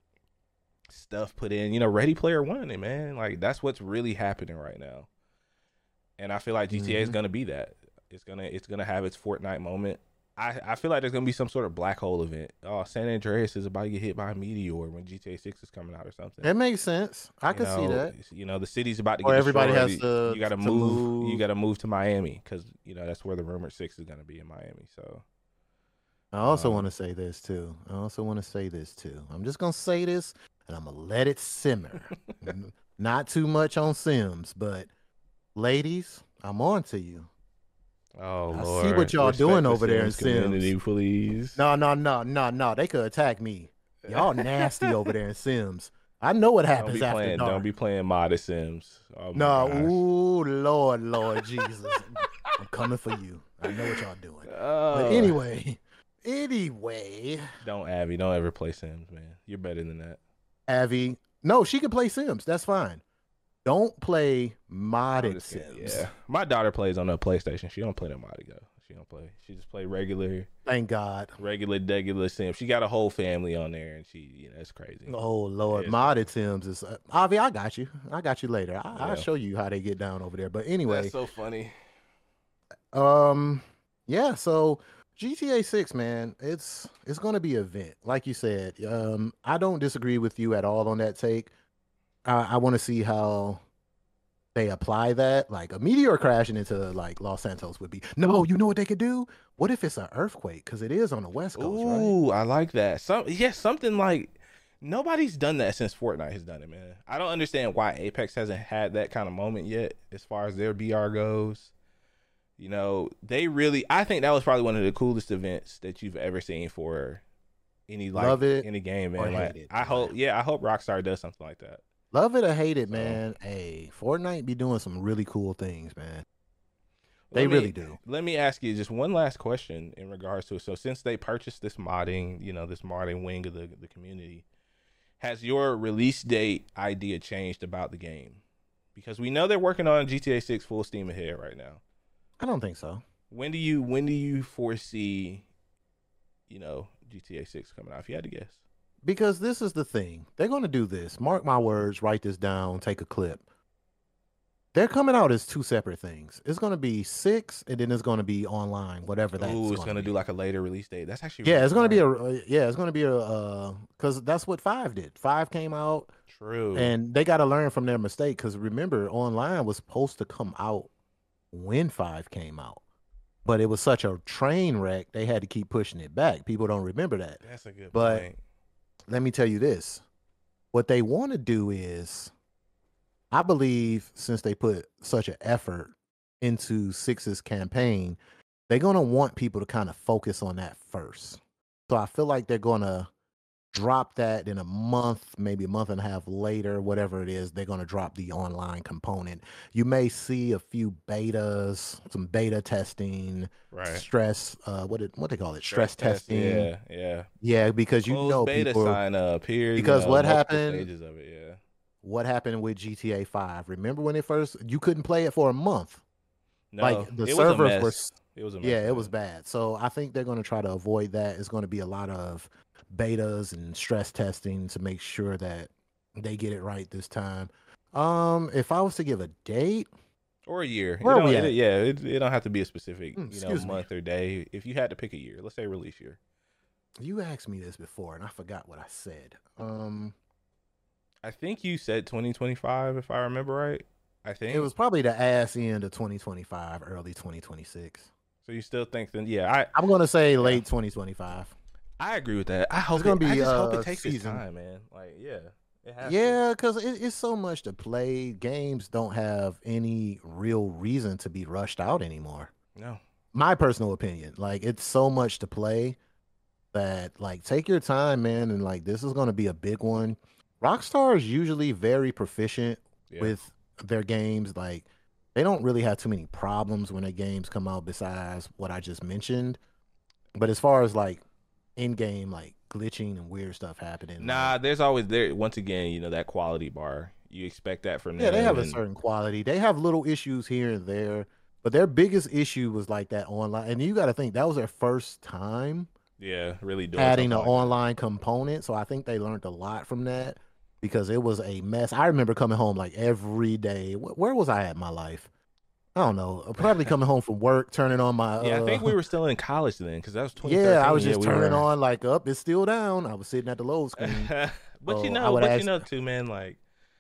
stuff put in. You know, Ready Player One, man. Like, that's what's really happening right now. And I feel like G T A mm-hmm. is going to be that. It's going to it's going to have its Fortnite moment. I, I feel like there's going to be some sort of black hole event. Oh, San Andreas is about to get hit by a meteor when G T A six is coming out or something. That makes sense. I you can know, see that. You know, the city's about to get or everybody destroyed. has to You got to move, move. You got to move to Miami because, you know, that's where the rumored six is going to be, in Miami. So I also um, want to say this too. I also want to say this too. I'm just going to say this and I'm going to let it simmer. Not too much on Sims, but ladies, I'm on to you. Oh, I Lord. see what y'all Respect doing the over there in Sims community, Sims. Please. No, no, no, no, no. They could attack me. Y'all nasty over there in Sims. I know what happens don't be after playing, dark. Don't be playing modded Sims. Oh, no, gosh. ooh, Lord, Lord Jesus. I'm coming for you. I know what y'all doing. Oh. But anyway, anyway. Don't, Abby. Don't ever play Sims, man. You're better than that. Abby. No, she can play Sims. That's fine. Don't play modded Sims. Kidding. Yeah, my daughter plays on a PlayStation. She don't play no modded go. She don't play. She just play regular. Thank God. Regular, regular Sims. She got a whole family on there, and she, you know, it's crazy. Oh Lord, modded Sims is. Uh, Avi, I got you. I got you later. I, yeah. I'll show you how they get down over there. But anyway, that's so funny. Um, yeah. So G T A six, man, it's it's gonna be an event, like you said. Um, I don't disagree with you at all on that take. I, I want to see how they apply that. Like a meteor crashing into like Los Santos would be. No, you know what they could do? What if it's an earthquake? Because it is on the West Coast, Ooh, right? Ooh, I like that. Some yes, yeah, something like nobody's done that since Fortnite has done it, man. I don't understand why Apex hasn't had that kind of moment yet, as far as their B R goes. You know, they really. I think that was probably one of the coolest events that you've ever seen for any like Love it any game, man. or Like, hate it, I hope, yeah, I hope Rockstar does something like that. Love it or hate it, man. So, hey, Fortnite be doing some really cool things, man. They me, really do. Let me ask you just one last question in regards to it. So since they purchased this modding, you know, this modding wing of the, the community, has your release date idea changed about the game? Because we know they're working on G T A six full steam ahead right now. I don't think so. When do you when do you foresee, you know, G T A six coming out, if you had to guess? Because this is the thing. They're going to do this. Mark my words, write this down, take a clip. They're coming out as two separate things. It's going to be six, and then it's going to be online, whatever that's Ooh, it's going to do like a later release date. That's actually yeah, really it's going to be a uh, yeah, it's going to be a because uh, that's what five did. Five came out, true, and they got to learn from their mistake. Because remember, online was supposed to come out when five came out, but it was such a train wreck they had to keep pushing it back. People don't remember that. That's a good but point. Let me tell you this. What they want to do is, I believe since they put such an effort into Six's campaign, they're going to want people to kind of focus on that first. So I feel like they're going to drop that in a month, maybe a month and a half later, whatever it is, they're going to drop the online component. You may see a few betas, some beta testing, right? Stress, uh, what did what they call it? Stress, stress testing. Yeah, yeah, yeah. Because Closed you know, beta people, sign up here. Because you know, what happened? Stages of it, yeah. What happened with G T A five? Remember when it first? You couldn't play it for a month. No, like the it servers was a were. mess. It was a mess, yeah, man. It was bad. So I think they're going to try to avoid that. It's going to be a lot of betas and stress testing to make sure that they get it right this time. Um, if I was to give a date, Or a year. Where You are know, we it, at? yeah, it, it don't have to be a specific, Mm, you know, excuse me. month or day. If you had to pick a year, let's say release year. You asked me this before, and I forgot what I said. Um, I think you said twenty twenty-five, if I remember right. I it think. was probably the ass end of twenty twenty-five, early twenty twenty-six. So you still think then? Yeah, I I'm gonna say yeah, late twenty twenty-five. I agree with that. I It's hope gonna it. I be just hope it uh takes its season. time, man. Like, yeah, it has to. Yeah, because it, it's so much to play. Games don't have any real reason to be rushed out anymore. No. My personal opinion. Like, it's so much to play that, like, take your time, man. And, like, this is going to be a big one. Rockstar is usually very proficient Yeah. with their games. Like, they don't really have too many problems when their games come out besides what I just mentioned. But as far as, like, in-game, like, glitching and weird stuff happening. Nah, like, there's always there. Once again, you know that quality bar. You expect that from yeah, them. they have a and- certain quality. They have little issues here and there, but their biggest issue was like that online. And you got to think that was their first time yeah, really doing adding an something like that. online component. So I think they learned a lot from that because it was a mess. I remember coming home like every day. Wh- Where was I at in my life? I don't know. Probably coming home from work, turning on my. Yeah, I think uh, we were still in college then, because that was twenty thirteen. Yeah, I was just yeah, we turning were... on like up. It's still down. I was sitting at the load screen. but So you I know, would but ask- you know too, man. Like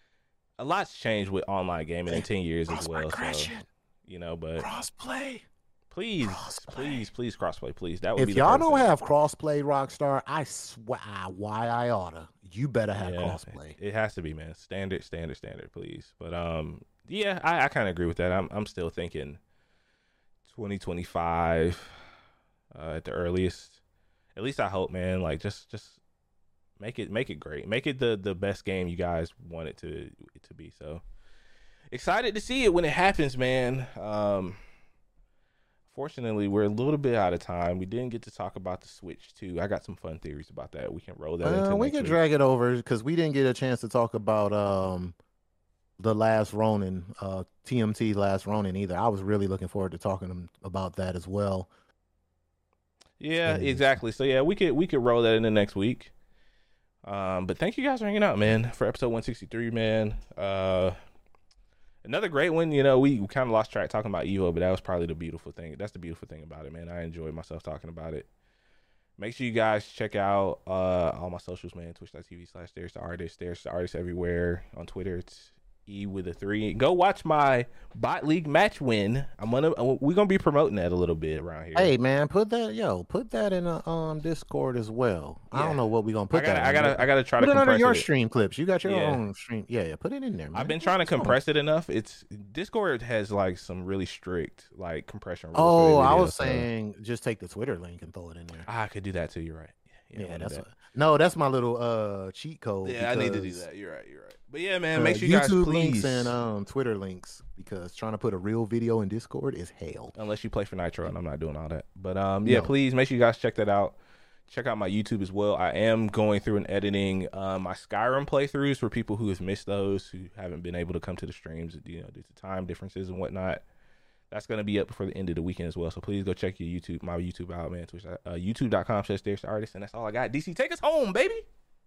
a lot's changed with online gaming in ten years as well. So you know, but Crossplay. please, Crossplay. please, please crossplay, please. That would If be the y'all first don't thing. have crossplay, Rockstar, I swear, why I oughta. You better have Yeah, crossplay. It has to be, man. Standard, standard, standard, please. But um, yeah, I, I kind of agree with that. I'm I'm still thinking twenty twenty-five uh, at the earliest. At least I hope, man. Like just just make it make it great. Make it the the best game you guys want it to it to be. So excited to see it when it happens, man. Um, fortunately, we're a little bit out of time. We didn't get to talk about the Switch too. I got some fun theories about that. We can roll that Uh, into we next can week. drag it over because we didn't get a chance to talk about um the Last Ronin, uh T M T Last Ronin either. I was really looking forward to talking about that as well. Yeah, And- exactly. So yeah, we could we could roll that into next week. Um, but thank you guys for hanging out, man, for episode one sixty-three, man. Uh, another great one. You know, we, we kind of lost track talking about Evo, but that was probably the beautiful thing. That's the beautiful thing about it, man. I enjoyed myself talking about it. Make sure you guys check out uh all my socials, man. Twitch.tv slash There's the Artist. There's the Artist everywhere. On Twitter, it's E with a three. Go watch my bot league match win. I'm gonna we're gonna be promoting that a little bit around here. Hey man, put that yo, put that in a um Discord as well. I Yeah. don't know what we gonna I put gotta, that. I in, gotta, but I gotta try put to it under compress your it. stream clips. You got your Yeah. own stream. Yeah, yeah, put it in there, man. I've been trying to What's going on? compress it enough. It's Discord has like some really strict like compression rules. for Oh, their I videos, was so- saying just take the Twitter link and throw it in there. Ah, I could do that too. You're right. Yeah, I wanna do that's that. what, no, that's my little uh cheat code. Yeah, I need to do because, that. You're right. You're right. But yeah, man, uh, make sure you guys YouTube please. links and um Twitter links because trying to put a real video in Discord is hell. Unless you play for Nitro, and I'm not doing all that. But um, yeah, No. please make sure you guys check that out. Check out my YouTube as well. I am going through and editing uh, my Skyrim playthroughs for people who have missed those, who haven't been able to come to the streams, you know, due to time differences and whatnot. That's going to be up before the end of the weekend as well. So please go check your YouTube, my YouTube out, man. Twitch, uh, YouTube.com slash There's the Artist. And that's all I got. D C, take us home, baby.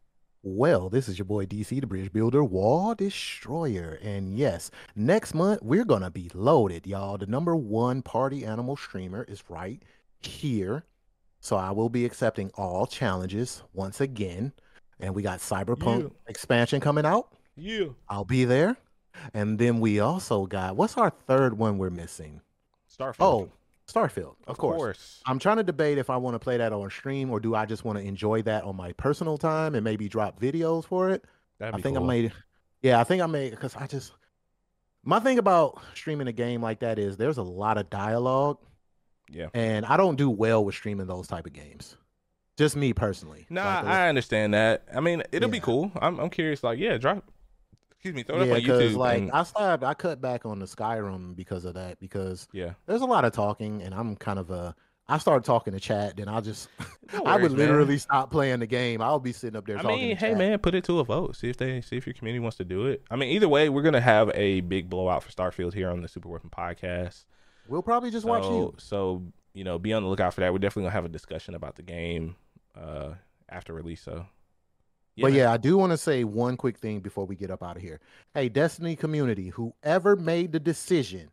Well, this is your boy D C, the Bridge Builder, Wall Destroyer. And yes, next month we're going to be loaded, y'all. The number one party animal streamer is right here. So I will be accepting all challenges once again. And we got Cyberpunk Yeah. expansion coming out. Yeah. I'll be there. And then we also got, what's our third one we're missing? Starfield. Oh, Starfield, of, of course. course. I'm trying to debate if I want to play that on stream or do I just want to enjoy that on my personal time and maybe drop videos for it. That'd I be think cool. I made, yeah, I think I made, because I just, my thing about streaming a game like that is there's a lot of dialogue Yeah. and I don't do well with streaming those type of games. Just me personally. Nah, Like, uh, I understand that. I mean, it'll be Yeah. cool. I'm, I'm curious. Like, yeah, drop. Excuse me, throw it yeah, up on because YouTube. like and- I stopped, I cut back on the Skyrim because of that, because yeah. there's a lot of talking and I'm kind of a, I start talking to chat, then I'll just, No I would worries, man. literally stop playing the game. I'll be sitting up there I talking mean, to hey chat. man, put it to a vote. See if they see if your community wants to do it. I mean, either way, we're gonna have a big blowout for Starfield here on the Super Weapon Podcast. We'll probably just watch so, you. So you know, be on the lookout for that. We're definitely gonna have a discussion about the game uh, after release. So, But man. yeah, I do want to say one quick thing before we get up out of here. Hey, Destiny community, whoever made the decision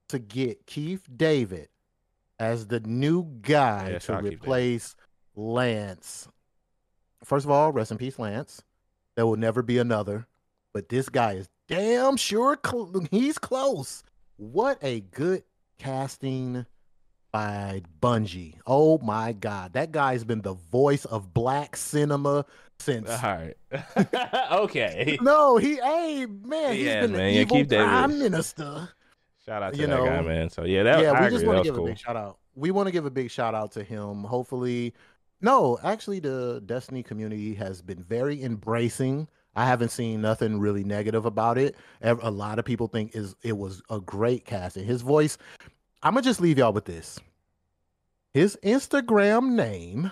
to get Keith David as the new guy Yeah, to shout out Keith David. replace Lance. First of all, rest in peace, Lance. There will never be another. But this guy is damn sure cl- he's close. What a good casting by Bungie. Oh my God. That guy's been the voice of black cinema since. All right. Okay. No, he, hey, man, he's Yeah, been man. the Yeah, evil Keith David. prime minister. Shout out to You that know, guy, man. So yeah, that Yeah, I we just agree. want That to was give cool. a big shout out. We want to give a big shout out to him. Hopefully, no, actually, the Destiny community has been very embracing. I haven't seen nothing really negative about it. Ev- A lot of people think is it was a great casting. His voice. I'm gonna just leave y'all with this. His Instagram name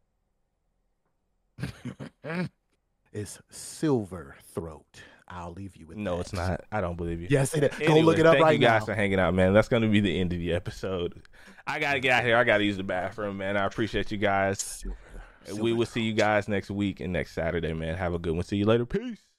is Silver Throat. I'll leave you with No, that. it's not. I don't believe you. Yes, it is. Go Anyway, look it up thank right you guys now. for hanging out, man. That's gonna be the end of the episode. I gotta get out here. I gotta use the bathroom, man. I appreciate you guys. Silver, we Silver will see you guys next week and next Saturday, man. Have a good one. See you later. Peace.